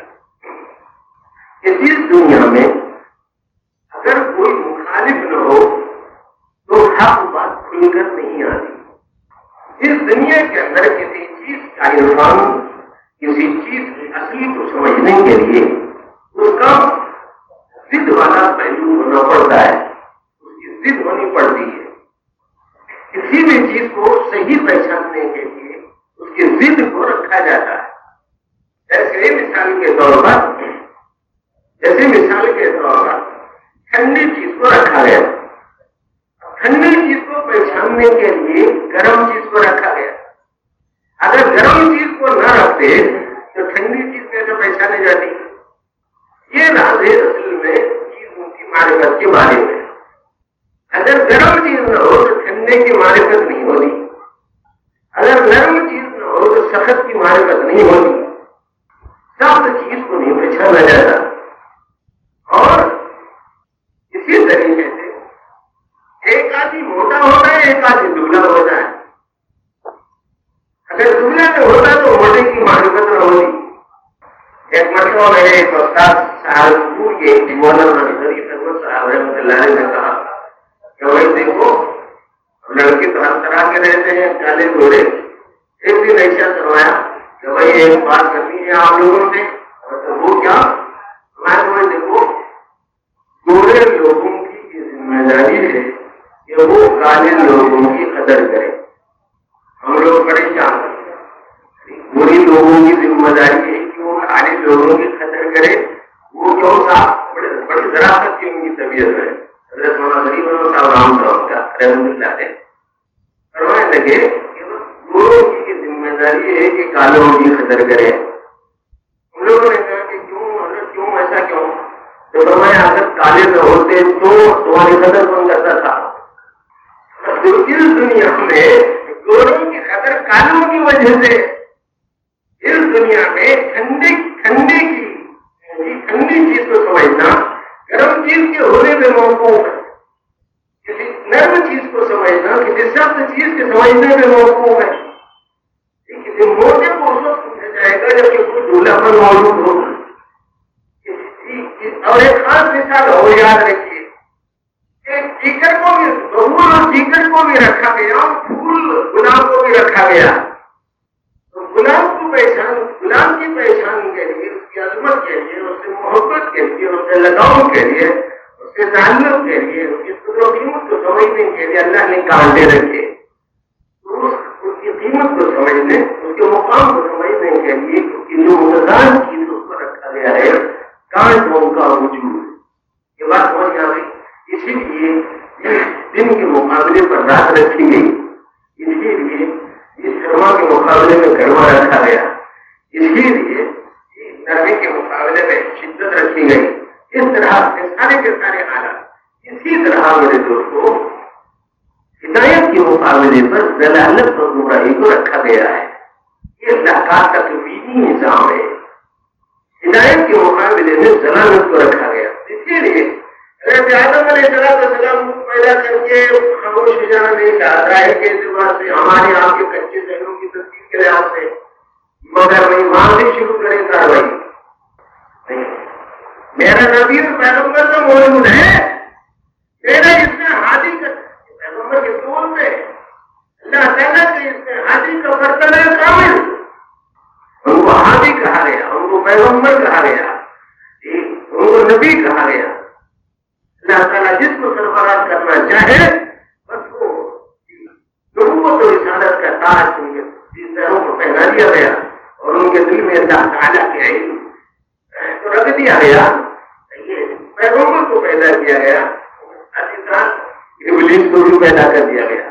कि इस दुनिया में अगर कोई मुखालिफ न हो तो हक बात खुलकर नहीं आती। इस दुनिया के अंदर किसी चीज का इल्हाम, किसी चीज की असली को समझने के लिए उसका जिद वाला पहलू होना पड़ता है, उसकी जिद होनी पड़ती है। किसी भी चीज को सही पहचानने के लिए उसकी जिद को रखा जाता है। जैसे मिसाल के तौर पर जैसे मिसाल के तौर पर ठंडी चीज को रखा गया, ठंडी चीज को पहचानने के लिए गर्म चीज को रखा गया। अगर गर्म चीज को न रखते तो ठंडी चीज कैसे पहचानी जाती? ये राज है असल में चीजों की मारिफत के बारे में। अगर गर्म चीज न हो तो ठंडे की मारिफत नहीं होती, अगर नरम चीज न हो तो सख्त की मारिफत नहीं होती, सख्त चीज को नहीं पहचाना जाता। और इसी तरीके से एक आदमी मोटा हो ایک آدمی دبلا ہو جائے. اگر دبلا میں ہوتا تو موٹے کی معرفت نہ ہوتی. ایک مرتبہ میں نے ایک استاد سہارنپور کے مولانا نظری سرور صاحب رحمۃ اللہ علیہ نے کہا کہ بھائی دیکھو لڑکے تو ہر طرح کے رہتے ہیں کالے گھوڑے. ایک دن ایسا کروایا کہ بھائی ایک بات کرنی ہے آپ لوگوں سے. وہ کیا؟ میں دیکھو گورے لوگوں کی یہ ذمہ داری ہے کہ وہ کالے لوگوں کی قدر کریں. ہم لوگ بڑے جان گورے لوگوں کی ذمہ داری ہے کہ وہ کالے لوگوں کی قدر کرے. وہ کیوں سا بڑے بڑی ذرافت کی ان کی طبیعت ہے. حضرت مولانا غریب احمد صاحب رحمۃ اللہ علیہ فرمانے لگے کہ گوروں کی ذمہ داری ہے کہ کالوں کی قدر کرے. ہم لوگوں نے کہا کہ کیوں حضرت کیوں ایسا کیوں؟ تو فرمایا اگر کالے نہ ہوتے تو تمہاری قدر کون کرتا تھا؟ تو اس دنیا میں گوروں کی قدر کالوں کی وجہ سے اس دنیا میں ٹھنڈے ٹھنڈے کی ٹھنڈی چیز کو سمجھنا گرم چیز کے ہونے میں موقوف ہے. کسی نرم چیز کو سمجھنا کسی سخت چیز کے سمجھنے میں موقوف ہے. کسی موٹے کو اس وقت سمجھا جائے گا جب کہ کوئی ڈھولا پر موجود ہو. اور ایک خاص مثال ہو یاد رکھیے کہ چیکر کو بھی ببول اور چیکر کو بھی رکھا گیا, پھول گلاب کو بھی رکھا گیا. تو گلاب کو پہچان گلاب کی پہچان کے لیے اس کی عظمت کے لیے اس سے محبت کے لیے اس سے لگاؤ کے لیے اس کے تعلق کے لیے اس کی قیمت کو سمجھنے کے لیے اللہ نے کانٹے رکھے. اس کی قیمت کو سمجھنے اس کے مقام کو سمجھنے کے لیے اس کی جو مقدار چیز اس پر رکھا گیا ہے کانٹوں کا وجود. یہ بات سمجھ آ گئی. اسی لیے دن کے مقابلے پر رات رکھی گئی. اسی لیے اس گرما کے مقابلے میں گرما رکھا گیا. اسی لیے نرمی کے مقابلے میں شدت رکھی گئی. اس طرح کے سارے کے سارے حالات. اسی طرح میرے دوستوں ہدایت کے مقابلے پر ضلالت اور گمراہی کو رکھا گیا ہے. یہ اللہ کا تقویمی نظام ہے. ہدایت کے مقابلے میں ضلالت کو رکھا گیا. اسی لیے حضرت آدم علیہ السلام کو پیدا کر کے خاموش ہو جانا نہیں چاہتا ہے کہ اعتبار سے ہمارے آپ کے کچے ذہنوں کی تصدیق کے لحاظ سے, مگر وہی وہاں سے شروع کرے کاروائی. میرا نبی اور پیغمبر تو موجود ہے. میرا اس میں حاضی کا پیغمبر کے طور پہ اللہ تعالیٰ کے اس میں حاضی کا برتن ہے کامل. ان کو حاضی کہا گیا, ان کو پیغمبر کہا گیا, ان کو نبی کہا گیا. اللہ تعالیٰ جس کو سربراہ کرنا چاہے بس وہ نبوت و رسالت کا تاج ان کے سروں کو پہنا دیا گیا اور ان کے دل میں اللہ تعالیٰ کے علم تو رکھ دیا گیا. پیغمبر کو پیدا کیا گیا, ابلیس کو بھی پیدا کر دیا گیا.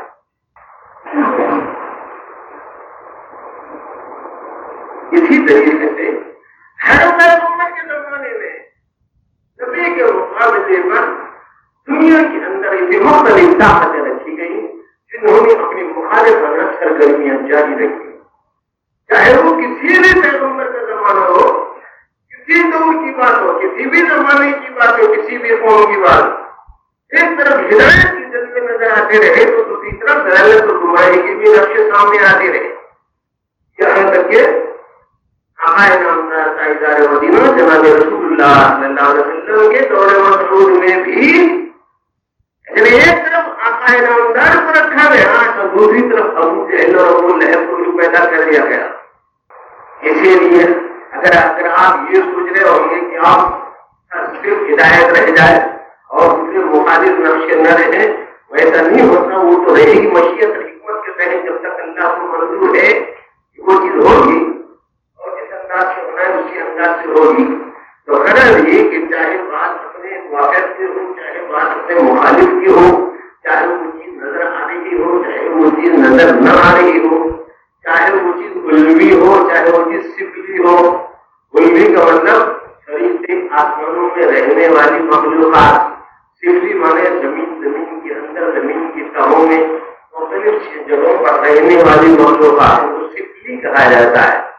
اسی طریقے سے ہر پیغمبر کے زمانے میں نبی کے مقابلے پر دنیا کے اندر ایسی مختلف طاقتیں رکھی گئی جنہوں نے اپنی مخالفت سرگرمیاں جاری رکھی. چاہے وہ کسی بھی پیغمبر کا زمانہ ہو, کسی دور کی بات ہو, کسی بھی زمانے کی بات ہو, کسی بھی قوم کی بات ہو, ایک طرف ہدایت کی جلوے نظر آتے رہے تو دوسری طرف ضلالت اور گمراہی کی بھی نقشے سامنے آتے رہے. یہاں تک کہ آقائے نامدار تاجدار مدینہ جناب رسول اللہ صلی اللہ علیہ وسلم کے دور مسعود میں بھی جب ایک طرف آقائے نامدار کو رکھا گیا تو دوسری طرف ابو جہل اور ابو لہب کو بھی پیدا کر دیا گیا. اسی لیے اگر اگر آپ یہ سوچ رہے ہوں گے کہ آپ صرف ہدایت رہ جائے اور دوسرے مخالف نقشے نہ رہے, ویسا نہیں ہوتا. وہ تو رہے گی مشیت اور حکمت کے تحت جب تک اللہ کو منظور ہے کہ وہ چیز ہوگی اور جس انداز سے ہونا ہے اسی انداز سے ہوگی. تو غرض یہ کہ چاہے بات اپنے واقع سے ہو, چاہے بات اپنے مخالف کی ہو, چاہے وہ چیز نظر آ رہی ہو, چاہے وہ چیز نظر نہ آ رہی ہو, چاہے وہ چیز علمی ہو, چاہے وہ چیز سفلی ہو. علمی کا مطلب فرشتے آسمانوں میں رہنے والی مخلوقات, سفلی مانے زمین زمین کے اندر زمین کی تہوں میں مختلف جگہوں پر رہنے والی مخلوقات کو سفلی کہا جاتا ہے.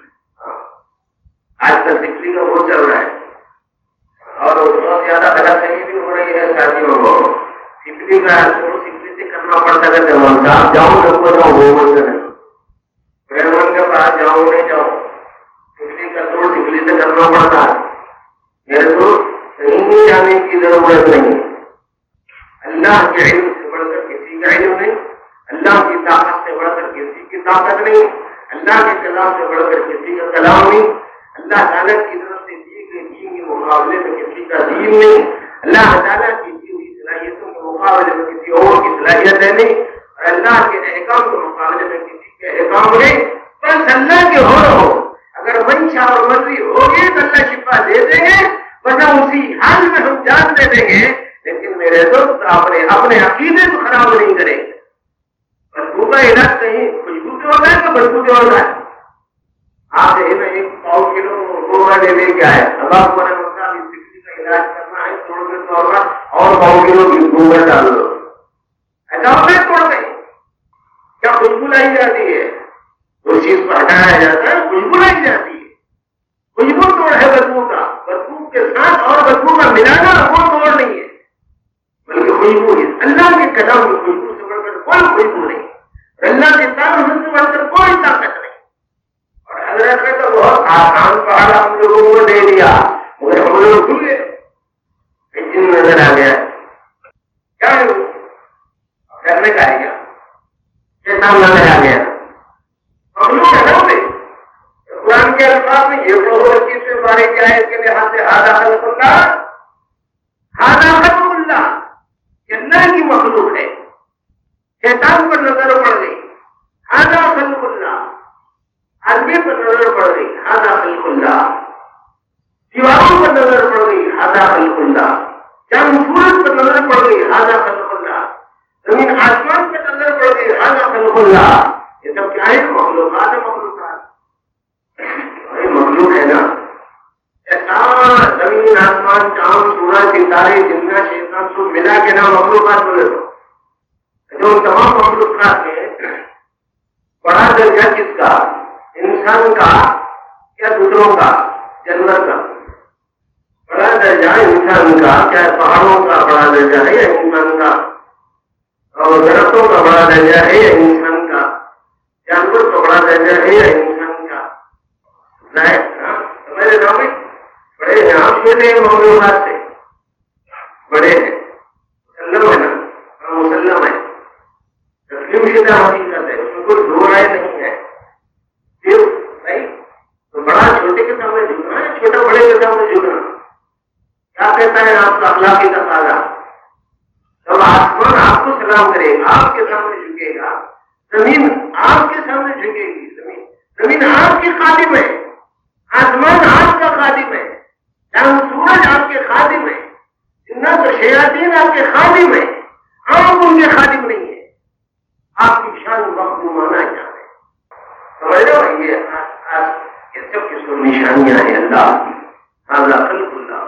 آج کل سفلی کا بہت چل رہا ہے اور بہت زیادہ غلط فہمی بھی ہو رہی ہے ساتھیوں کو. سفلی کا سفلی سے کرنا پڑتا ہے میں من صاحب جاؤں سب کو جاؤں وہ من نہیں میرے من کے پاس جاؤں نہیں جاؤں ٹکلی کا توڑ ٹکلی سے کرنا پڑتا ہے میرے کو کہیں بھی جانے کی ضرورت نہیں اللہ کے علم سے بڑھ کر کسی کا علم نہیں اللہ کی طاقت سے بڑھ کر کسی کی طاقت نہیں اللہ کے کلام سے بڑھ کر کسی کا کلام نہیں اللہ تعالیٰ کی طرف سے دی گئی دین کے مقابلے میں کسی کا دین نہیں اللہ تعالیٰ کی دی ہوئی صلاحیتوں کے مقابلے میں کسی اور کی صلاحیت ہے نہیں اور اللہ کے احکام کے مقابلے میں کسی کے احکام نہیں بس اللہ کے ہو رہو اگر منشا اور مرضی ہوگی تو اللہ شفا دے دیں گے ورنہ اسی حال میں ہم جان دے دیں گے لیکن میرے دوست اپنے اپنے عقیدے کو خراب نہیں کریں گے بدبو کا علاج کہیں خوشبو کے ہوتا ہے تو بدبو کے ہوتا ہے آپ ایک پاؤ کلو گوبر لے کے آئے اب آپ کو کا علاج کرنا ہے توڑ کے طور پر اور پاؤ کلو گوبر ڈال دو ایسا ہوتا ہے توڑ گئی کیا خوشبو لائی جاتی ہے اس چیز کو ہٹایا جاتا ہے خوشبو لائی جاتی ہے خوشبو توڑ ہے بدبو کا بدبو کے ساتھ اور بدبو کا ملانا وہ توڑ نہیں ہے بلکہ خوشبو ہے اللہ کے قدم کی خوشبو سے بڑھ کر کوئی خوشبو نہیں اللہ کے طاقت سے بڑھ کر کوئی طاقت نہیں اور حضرت نے تو بہت آسان پہاڑ ہم لوگوں کو دے دیا مگر ہم لوگ بھولے جن نظر آ گیا کیا کرنے کا ہے کیا شیطان نظر آ گیا ہم لوگ حضرت نے قرآن کے الفاظ میں یہ تو چیز سے بارے کیا ہے اس کے لحاظ سے ہادہ خلق اللہ ہادہ خلق اللہ اللہ کی مخلوق ہے شیطان پر نظر پڑ گئی ہادہ خلق اللہ آدمی پر نظر پڑ گئی ہادہ خلق اللہ دیواروں پر نظر پڑ گئی ہادہ خلق اللہ چاند سورج پر نظر پڑ گئی ہادہ خلق اللہ زمین آسمان پر نظر پڑ گئی ہادہ خلق اللہ یہ سب کیا ہے مخلوقات مخلوقات مخلوق ہے نا زمین آسمان چاند سورج ستارے جنات شیطان سب ملا کے نام مخلوقات بولے تو جو تمام مخلوقات میں بڑا درجہ کس کا انسان کا یا دوسروں کا جانور کا بڑا درجہ انسان کا کیا پہاڑوں کا بڑا درجہ ہے یا انسان کا اور درختوں کا بڑا درجہ ہے یا انسان کا جانور کا بڑا درجہ ہے یا انسان کا میرے نام میں بڑے ہیں آپ چھوٹے ہیں معلومات سے بڑے ہیں مسلم ہے نا مسلم ہے تسلیم شدہ حقیقت ہے اس میں کوئی دو رائے نہیں ہے پھر نہیں تو بڑا چھوٹے کے سامنے جھکنا ہے چھوٹا بڑے کے سامنے جھکنا کیا کہتا ہے آپ کا اخلاقی تقاضا جب آسمان آپ کو سلام کرے گا آپ کے سامنے جھکے گا زمین آپ کے سامنے جھکے گی زمین زمین آپ کی خادم ہے آسمان آپ کا خادم ہے چاند سورج آپ کے خادم ہے جنات و شیاطین آپ کے خادم ہے آپ ان کے خادم نہیں ہے آپ کی شان وقت مانا کیا ہے سمجھ رہے ہو یہ سب کی سب نشانیاں ہیں اللہ کی ہذا خلق اللہ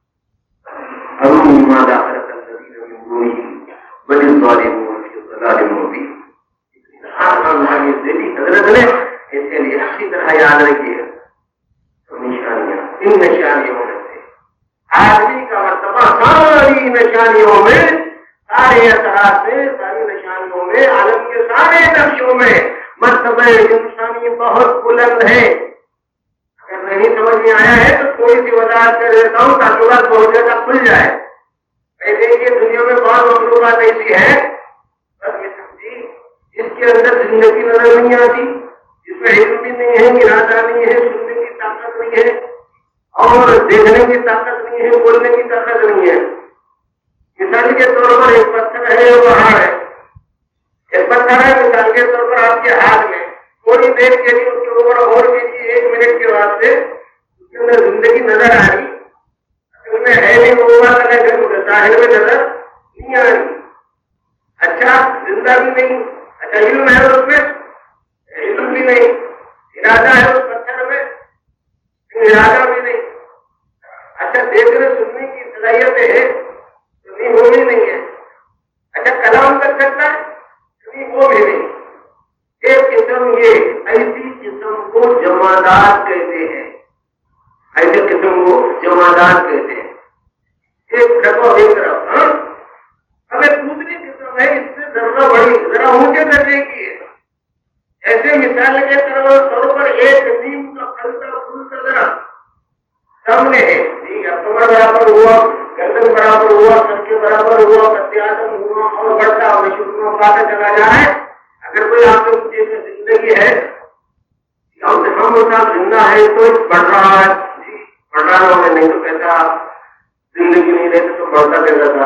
ارونی ماذا خلق الذین من دونہ بل الظالمون فی ضلال مبین آسان بھائی دلی حضرت نے اس کے لیے اچھی طرح یاد رکھیے نشانیاں ان نشانیوں میں سے آدمی کا مرتبہ ساری نشانیوں میں سارے اثرات میں ساری نشانیوں میں عالم کے سارے نقشوں میں مرتبہ انسانی بہت بلند ہے اگر نہیں سمجھ میں آیا ہے تو تھوڑی سی وضاحت کر دیتا ہوں تاکہ بات بہت زیادہ کھل جائے ایسے کہ دنیا میں بہت مخلوقات ایسی ہے بس یہ سمجھی جس کے اندر زندگی نظر نہیں آتی جس میں علم بھی نہیں ہے ارادہ نہیں ہے سننے کی طاقت نہیں ہے اور دیکھنے کی طاقت نہیں ہے بولنے کی طاقت نہیں ہے مثال کے طور پر ایک پتھر ہے پہاڑ ہے ایک پتھر ہے مثال کے طور پر آپ کے ہاتھ میں تھوڑی دیر کے لیے اس کے اوپر اور بھی ایک منٹ کے واسطے اس کے اندر زندگی نظر آ رہی اصل میں ہے نہیں وہ ظاہر میں نظر نہیں آ رہی اچھا زندہ بھی نہیں اچھا علم ہے اس میں علم بھی نہیں ارادہ ہے اس پتھر میں ارادہ بھی نہیں اچھا دیکھنے سننے کی صلاحیت ہے سنی وہ بھی نہیں ہے اچھا کلام کر سکتا ہے سنی وہ بھی نہیں ایک قسم یہ ایسی قسم کو جمادات کہتے ہیں ایسے قسم کو جمادات کہتے ہیں ایک طرف ایک طرف ہاں ہمیں دوسری قسم ہے اس سے ذرا بڑی ذرا اونچے درجے کی ہے. ایسے مثال کے طور پر ایک نیم کا پھلتا پھولتا درخت سامنے ہے. ٹھیک ہے, کمر برابر ہوا, گردن برابر ہوا, سر کے برابر ہوا, قد اعظم ہوا اور بڑھتا اور شروع پاتا چلا جا رہا ہے. اگر کوئی آپ کے مجھے میں زندگی ہے ہم صاحب زندہ ہے تو بڑھ رہا ہے, بڑھ رہا ہوگا, نہیں تو کہتا زندگی نہیں رہتی تو بڑھتا کہتا تھا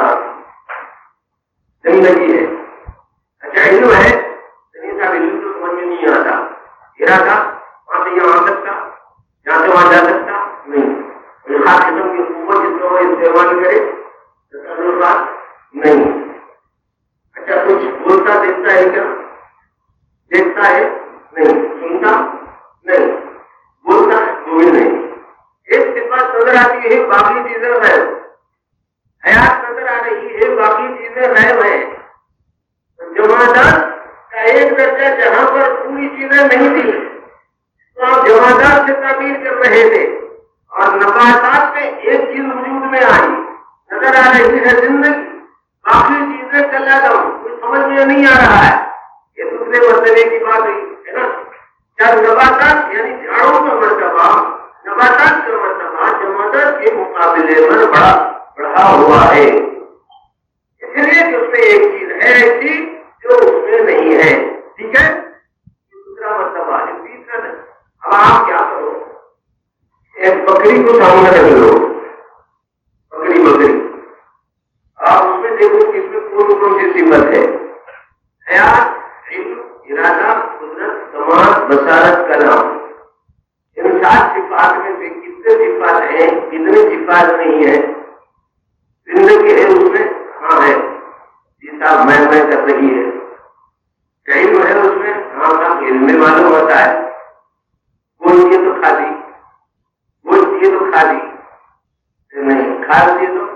زندگی ہے. اچھا علم ہے, نہیں صاحب علم تو سمجھ میں نہیں آتا, گرا تھا وہاں سے یہاں آ سکتا, یہاں سے وہاں جا سکتا نہیں. خاص قسم کی قوت جس کو استعمال کرے نہیں. اچھا کچھ بولتا دیکھتا ہے کیا؟ دیکھتا ہے نہیں, سنتا نہیں, بولتا ہے وہ بھی نہیں. ایک صفات نظر آتی ہے, باقی چیزیں غائب. حیات نظر آ رہی ہے, باقی چیزیں غائب ہیں. جماعت کا ایک درجہ جہاں پر پوری چیزیں نہیں تھی تو آپ جماعت سے تعبیر کر رہے تھے, اور نباتات میں ایک چیز وجود میں آئی نظر آ رہی ہے زندگی, باقی چیزیں چلا جاؤ کچھ سمجھ میں نہیں آ رہا ہے. یہ دوسرے مرتبے کی بات ہوئی ہے نا. جب نباتات یعنی جھاڑوں کا مرتبہ, نباتات کا مرتبہ جماعت کے مقابلے میں بڑا بڑھا ہوا ہے, اس لیے کہ اس میں ایک چیز ہے ایسی جو اس میں نہیں ہے. ٹھیک ہے, دوسرا مرتبہ ہے. تیسرا اب آپ کیا کرو, ایک بکری کو سامنے رکھ لو, بکری بکری آپ اس میں دیکھو کہ اس میں کون کون سی صفت ہے. حیات, علم, ارادہ, قدرت, سماعت, بصارت, کلام. ان سات صفات میں سے کتنے صفات ہیں, کتنے صفات نہیں ہے. زندگی ہے اس میں, ہاں ہے, جی صاحب میں میں کر رہی ہے. علم ہے اس میں, ہاں صاحب علم میں معلوم ہوتا ہے. بولتی ہے تو خالی, بولتی ہے تو خالی نہیں, کھاتی ہے تو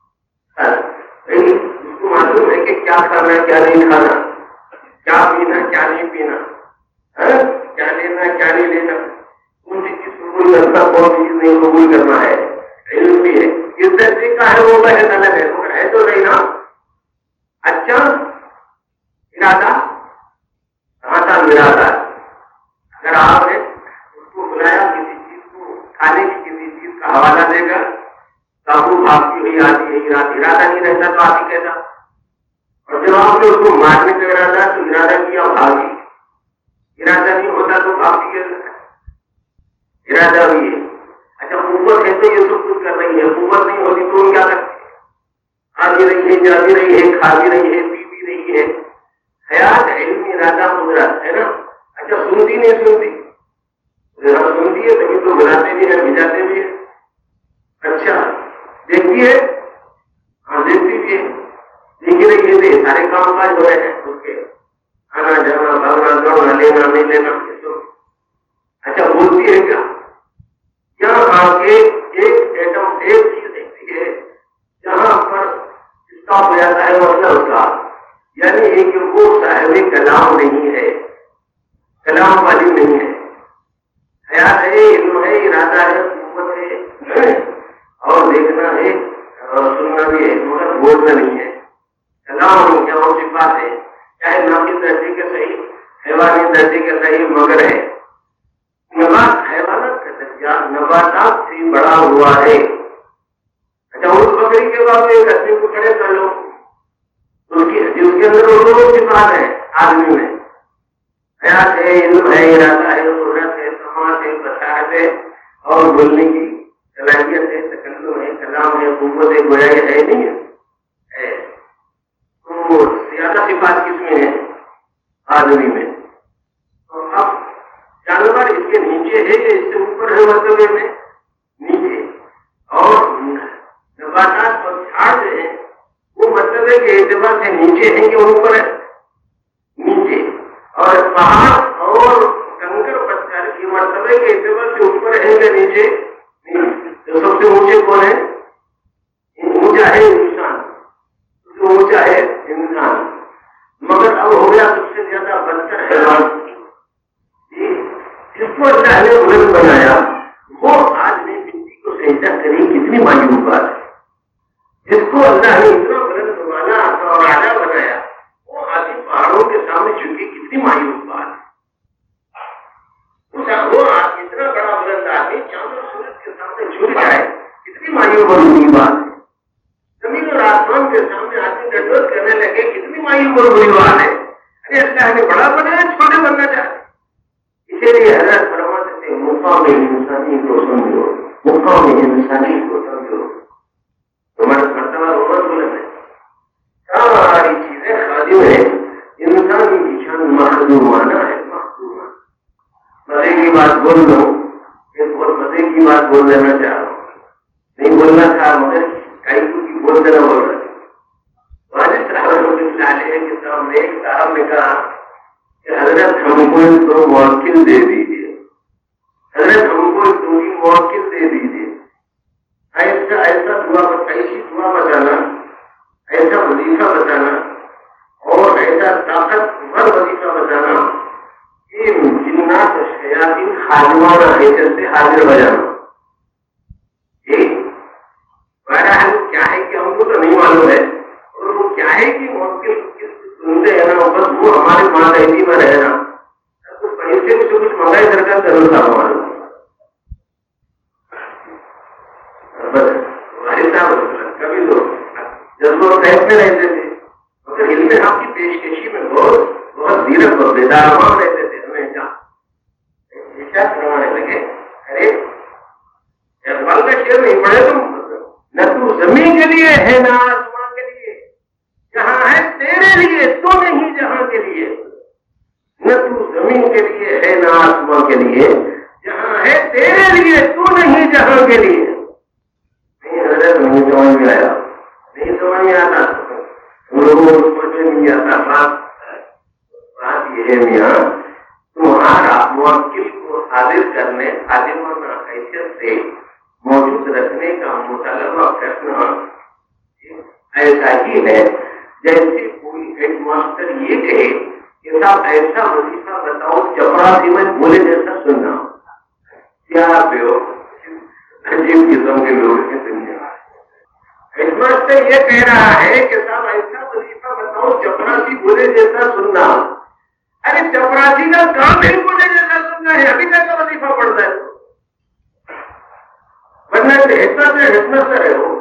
اس کو معلوم ہے کہ کیا کھانا ہے کیا نہیں کھانا, کیا پینا کیا نہیں پینا, کیا لینا کیا نہیں لینا, کون سی چیز قبول کرنا کون سی چیز نہیں قبول کرنا ہے. علم بھی ہے, کس درجے کا ہے وہ ہے غلط ہے, مگر ہے تو نہیں نا. اچھا ارادہ, کہاں تھا ارادہ؟ اگر آپ نے اس کو بلایا کسی چیز کو کھانے کی کسی چیز کا حوالہ دے گا کابو بھاگتی ہوئی آتی ہے, ارادہ نہیں رہتا تو آپ ہی کہتا. اور جب آپ نے اس کو مارنے کا ارادہ تو ارادہ کیا بھاگی, ارادہ نہیں ہوتا تو بھاگتی ہے, ارادہ بھی ہے. اچھا قوت ہے تو یہ سب کچھ کر رہی ہے, قوت نہیں ہوتی تو وہ کیا کرتی ہے, آتی رہی ہے, جاتی رہی ہے, کھاتی رہی ہے, پی بھی رہی ہے. حیات, علم, ارادہ, قدرت ہے نا. اچھا سنتی نہیں سنتی, سنتی ہے تبھی تو بلاتے بھی ہے, بھجاتے بھی ہے. اچھا دیکھتی ہے, ہاں دیکھتی بھی ہے, دیکھ رہی ہے, سارے کام کاج ہو رہے ہیں اس کے, آنا جانا بھاگنا دوڑنا لینا نہیں لینا. اچھا بولتی ہے کیا؟ یہاں آ کے ایک ایٹم ایک چیز دیکھتی ہے جہاں پر اسٹاپ ہو جاتا ہے مسئلہ اس کا, یعنی ایک وہ صاحب کلام نہیں ہے, کلام والی نہیں ہے. حیات ہے, علم ہے, ارادہ ہے, قوت ہے اور دیکھنا ہے اور سننا بھی ہے, مگر بولنا نہیں ہے. کلام نہیں ہے, اور صفات ہے, چاہے ناقص درجے کے صحیح, حیوانی درجے کے صحیح, مگر ہے. نبات حیوانات کا درجہ نباتات سے بڑا ہوا ہے. اچھا اس بکری کے بعد ایک ہڈی کو کھڑے کر لو, جس کے اندر وہ دو صفات ہیں آدمی میں, حیات ہے, علم ہے, ارادہ ہے, قدرت ہے, سماعت ہے, بصارت ہے اور بولنے کی صلاحیت ہے, تکلم ہے, کلام ہے, قوت ہے, گویا ہے نہیں ہے. تو زیادہ صفات کس میں ہے؟ آدمی میں. تو اب جانور اس کے نیچے ہے کہ اس سے اوپر ہے مرتبے میں؟ نیچے. اور نباتات اور جھاڑ جو ہے وہ مرتبے کے اعتبار سے نیچے ہیں کہ اوپر ہے؟ نیچے. اور پہاڑ اور کنکر پتھر کی مرتبے کے اعتبار سے اوپر ہے کہ نیچے؟ تو سب سے اونچے کون ہے؟ اونچا ہے انسان, سب سے اونچا ہے انسان. مگر اب ہو گیا سب سے زیادہ بدتر حیوان. جس کو اللہ نے بلند بنایا وہ آدمی مٹی کو سجدہ کرے, کتنی معیوب بات ہے. جس کو اللہ نے اتنا بلند بنانا اور اعلیٰ بنایا وہ آدمی پہاڑوں کے سامنے کو بری بات ہے. ارے اللہ نے بڑا بنایا, چھوٹے بننا چاہتے. اسی لیے حضرت فرماتے تھے مقام انسانی کو سمجھو, مقام انسانی کو سمجھو. تمہارا مرتبہ عمر بلند ہے, ساری چیزیں خادم ہے. انسانی کی شان مخدومانہ ہے, مخدومانہ. مزے کی بات بول لو, ایک بہت مزے کی بات بول لینا چاہ رہا ہوں, نہیں بولنا تھا مگر کئی کی بول دینا بول رہا. والد صاحب رحمۃ اللہ علیہ کے سامنے ایک صاحب نے کہا کہ حضرت ہم کو دو موکل دے دیجیے, حضرت ہم کو دو ہی موکل دے دیجیے. ایسا ایسا دعا ایسی دعا بتانا, ایسا وظیفہ بتانا اور ایسا طاقت بھر وظیفہ بتانا کہ جنات شیاطین خادمانہ حیثیت سے حاضر ہو جانا. بہرحال کیا ہے کہ ہم کو تو نہیں معلوم ہے, اور وہ کیا ہے کہ موکل سنتے ہیں نا, بس وہ ہمارے ماتحتی میں رہے نا, کچھ پیسے کچھ کچھ منگائی درکار ضرور تھا ہمارے بس. والد صاحب کبھی تو جذبہ قید میں رہتے تھے, مگر علم آپ کی پیشکشی میں بہت بہت زیرک اور بیدار رہتے تھے. ہمیشہ ارشاد فرمانے لگے, ارے اقبال کا شعر نہیں پڑھے تم, نہ تو زمین کے لیے ہے نہ آسمان کے لیے, جہاں ہے تیرے لیے تو نہیں جہاں کے لیے. نہ تو زمین کے لیے ہے نہ آسمان کے لیے, جہاں ہے تیرے لیے تو نہیں جہاں کے لیے. نہیں حضرت نہیں سمجھ میں آیا, نہیں سمجھ میں آتا, ہم لوگوں کو سمجھ میں نہیں آتا. بات بات یہ ہے میاں, تمہارا موکل کو حاضر کرنے, خادمانہ حیثیت سے موجود رکھنے کا مطالبہ کرنا ایسا ہی ہے جیسے کوئی ہیڈ ماسٹر یہ کہے کہ صاحب ایسا وظیفہ بتاؤ چپراسی میں بولے جیسا سننا. کیا پیو عجیب قسم کے لوگ ہیں دنیا. ہیڈ ماسٹر یہ کہہ رہا ہے کہ صاحب ایسا وظیفہ بتاؤ چپراسی بولے جیسا سننا. ارے چپراسی کا کام نہیں بولے جیسا سننا ہے, ابھی تک کا وظیفہ پڑتا ہے. ورنہ حکمت سے حکمت سے رہو.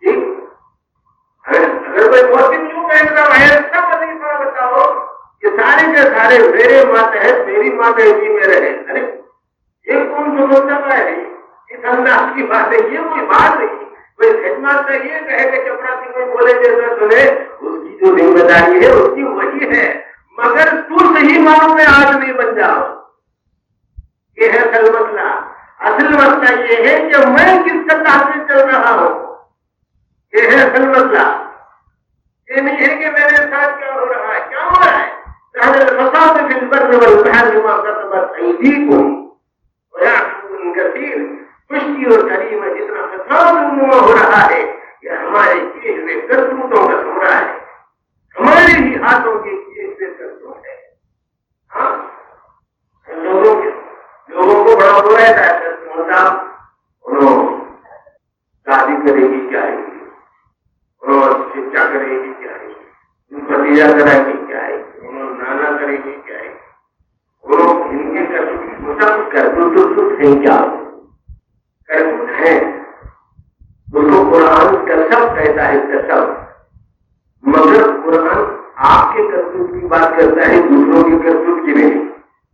اگر کوئی موسم کیوں کہہ رہا ہے ایسا وظیفہ بتاؤ کہ سارے کے سارے میرے ماتحت میری ماتحتی میں رہے. ارے یہ کون سمجھتا ہے اس انداز کی بات ہے؟ یہ کوئی بات نہیں. کوئی خدمت سے یہ کہے کہ چپراسی کوئی بولے جیسا سنے, اس کی جو ذمہ داری ہے اس کی وہی ہے, مگر تو صحیح معنوں میں آدمی بن جاؤ. یہ ہے اصل مسئلہ. اصل مسئلہ یہ ہے کہ میں کس سطح سے چل رہا ہوں. یہ ہے اصل مسئلہ. یہ نہیں ہے کہ میرے ساتھ کیا ہو رہا ہے. کیا ہو رہا ہے؟ الفساد في البر والبحر بما كسبت ايديكم ويعفو عن كثير. خشکی اور کریم جتنا فساد نما ہو رہا ہے یہ ہمارے کیے ہوئے کرتوتوں کا سمرا ہے, ہمارے ہی ہاتھوں کے کیے ہوئے کرتوت ہے. ہاں لوگوں کے لوگوں کو بڑا ہو رہا ہے صاحب, انہوں شادی کرے گی کیا ہے, انہوں شکشا کرے گی کیا ہے, بھتیجا کرائے گی کیا ہے, انہوں نانا کرے گی کیا ہے, انہوں ان کے کرتوت کرتوت ہیں کیا کرتوت ہے. اس کو قرآن کسب کہتا ہے, کسب. مگر قرآن آپ کے کرتوت کی بات کرتا ہے, دوسروں کے کرتوت کی نہیں.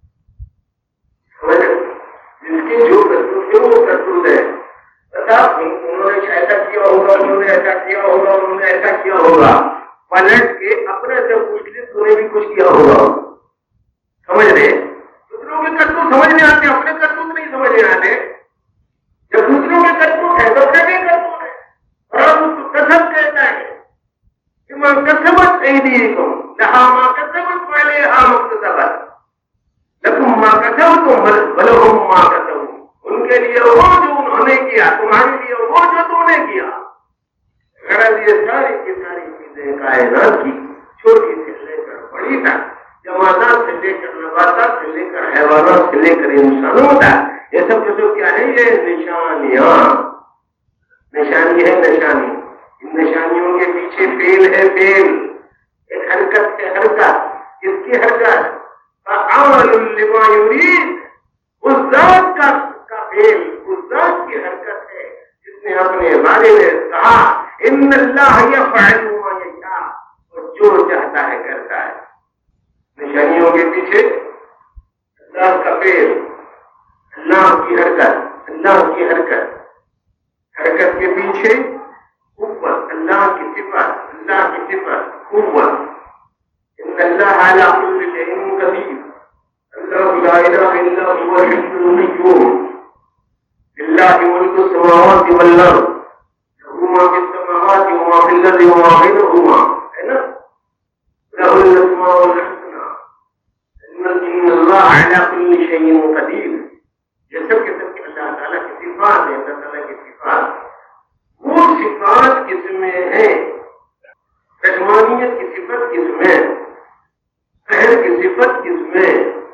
جس کی جو کرتوت ہے وہ کرتوت ہے. انہوں نے ایسا کیا ہوگا, انہوں نے ایسا کیا ہوگا, انہوں نے ایسا کیا ہوگا, پلٹ کے اپنے سے پوچھ لی تو نے بھی کچھ کیا ہوگا. سمجھ رہے, دوسروں کے کرتوت سمجھنے آتے, اپنے کرتوت نہیں سمجھنے آتے. جب دوسروں کے کرتوت ہے تو اپنے بھی کرتوت ہے, اور اس کو کسب کہتا ہے کہ ماں کسبت ایدیکم لہا ما کسبت وعلیہا مکتسبت لکم ما کسبتم ولہم ما کسبوا. ان کے لیے وہ جو انہوں نے کیا, تمہارے لیے وہ جو تم نے کیا. غرض یہ ساری کی ساری چیزیں کائنات کی, چھوٹی سے لے کر بڑی تک, جماعتات سے لے کر نباتات سے لے کر حیوانات سے لے کر انسانوں تک, یہ سب جو سب کیا ہے, یہ نشانیاں. نشانی ہے نشانی. ان نشانیوں کے پیچھے فیل ہے فیل, ایک حرکت ہے حرکت. اس کی حرکت فعال لما یرید, اس ذات کا کا فیل, اس ذات کی حرکت ہے جس نے اپنے بارے میں کہا ان اللہ یفعل ما یشاء. اور جو چاہتا ہے کرتا ہے۔ نشانیوں کے پیچھے اللہ کا پیڑ، اللہ کی حرکت، اللہ کی حرکت، حرکت کے پیچھے قوت، اللہ کی صفت، اللہ کی صفت قوت۔ ان اللہ علی کل شیء قدیر، اللہ لا الہ الا هو الحي القیوم، للہ ملک السماوات والارض، له ما في السماوات وما في الارض وما بينهما، ہے نا؟ له الاسماء الحسنى، ان اللہ علی کل شیء قدیر۔ یہ سب کے سب کے اللہ تعالیٰ کی صفات ہے، اللہ تعالیٰ کی صفات۔ وہ صفات کس میں ہے؟ رحمانیت کی صفت کس میں؟ قہر کی صفت کس میں؟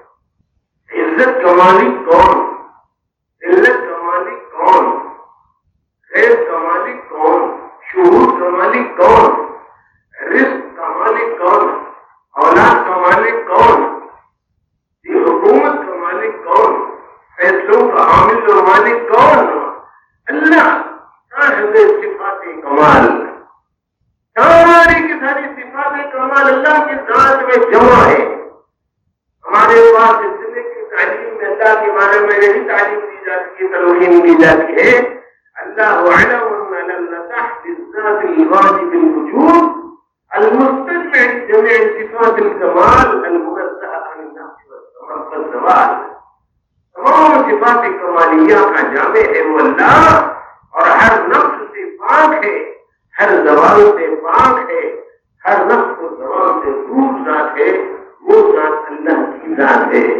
عزت کا مالک کون؟ ذلت کا مالک کون؟ خیر کا مالک کون؟ شعور کا مالک کون؟ رزق کا مالک کون؟ اولاد کا مالک کون؟ یہ حکومت کا مالک کون؟ فیصلوں کا عامل اور مالک کون؟ اللہ صاحب صفات کمال۔ ساری کی ساری صفات کمال اللہ کی ذات میں جمع ہے۔ ہمارے پاس سلسلے کی تعلیم میں اللہ کے بارے میں یہی تعلیم دی جاتی ہے، تلقین دی جاتی ہے، اللہ علم علی تحت الذات الواجب الوجود المستجمع جميع صفات الکمال المنزہ عن النقص والزوال۔ تمام صفات کمالیہ کا جامع ہے وہ اللہ، اور ہر نفس سے پاک ہے، ہر زوال سے پاک ہے، ہر نفس و زوال سے دور ذات ہے، وہ ذات اللہ کی ذات ہے۔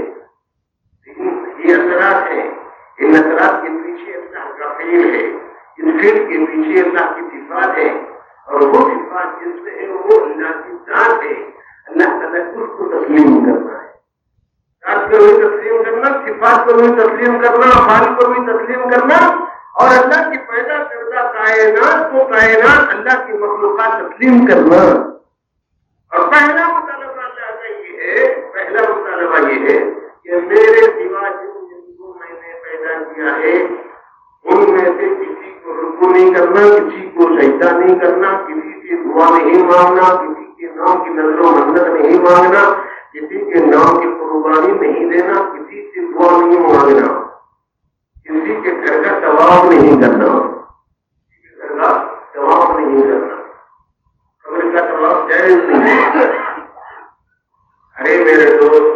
یہ اثرات ہیں، ان اثرات کے پیچھے اللہ کا فعل ہے، اس فعل کے پیچھے اللہ کی صفات ہے، اور وہ صفات جس سے ہے وہ اللہ کی ذات ہے۔ اللہ تعالیٰ کو اس کو تسلیم کرنا ہے، ذات کو بھی تسلیم کرنا، صفات کو بھی تسلیم کرنا، حال کو بھی تسلیم کرنا، اور اللہ کی پیدا کردہ کائنات کو کائنات اللہ کی مخلوقات تسلیم کرنا۔ اور پہلا مطالبہ اللہ کا یہ ہے، پہلا مطالبہ یہ ہے کہ میرے سوا جن جن کو میں نے پیدا کیا ہے ان میں سے کسی کو رکوع نہیں کرنا، کسی کو سجدہ نہیں کرنا، کسی سے دعا نہیں مانگنا، کسی کے نام کی نظر و منت نہیں مانگنا، کسی کے نام کی قربانی نہیں دینا، کسی سے دعا نہیں مانگنا، کسی کے گھر کا طواف نہیں کرنا، کسی کے گھر کا طواف نہیں کرنا، قبر کا طواف جائز نہیں ہے۔ ارے میرے دوست،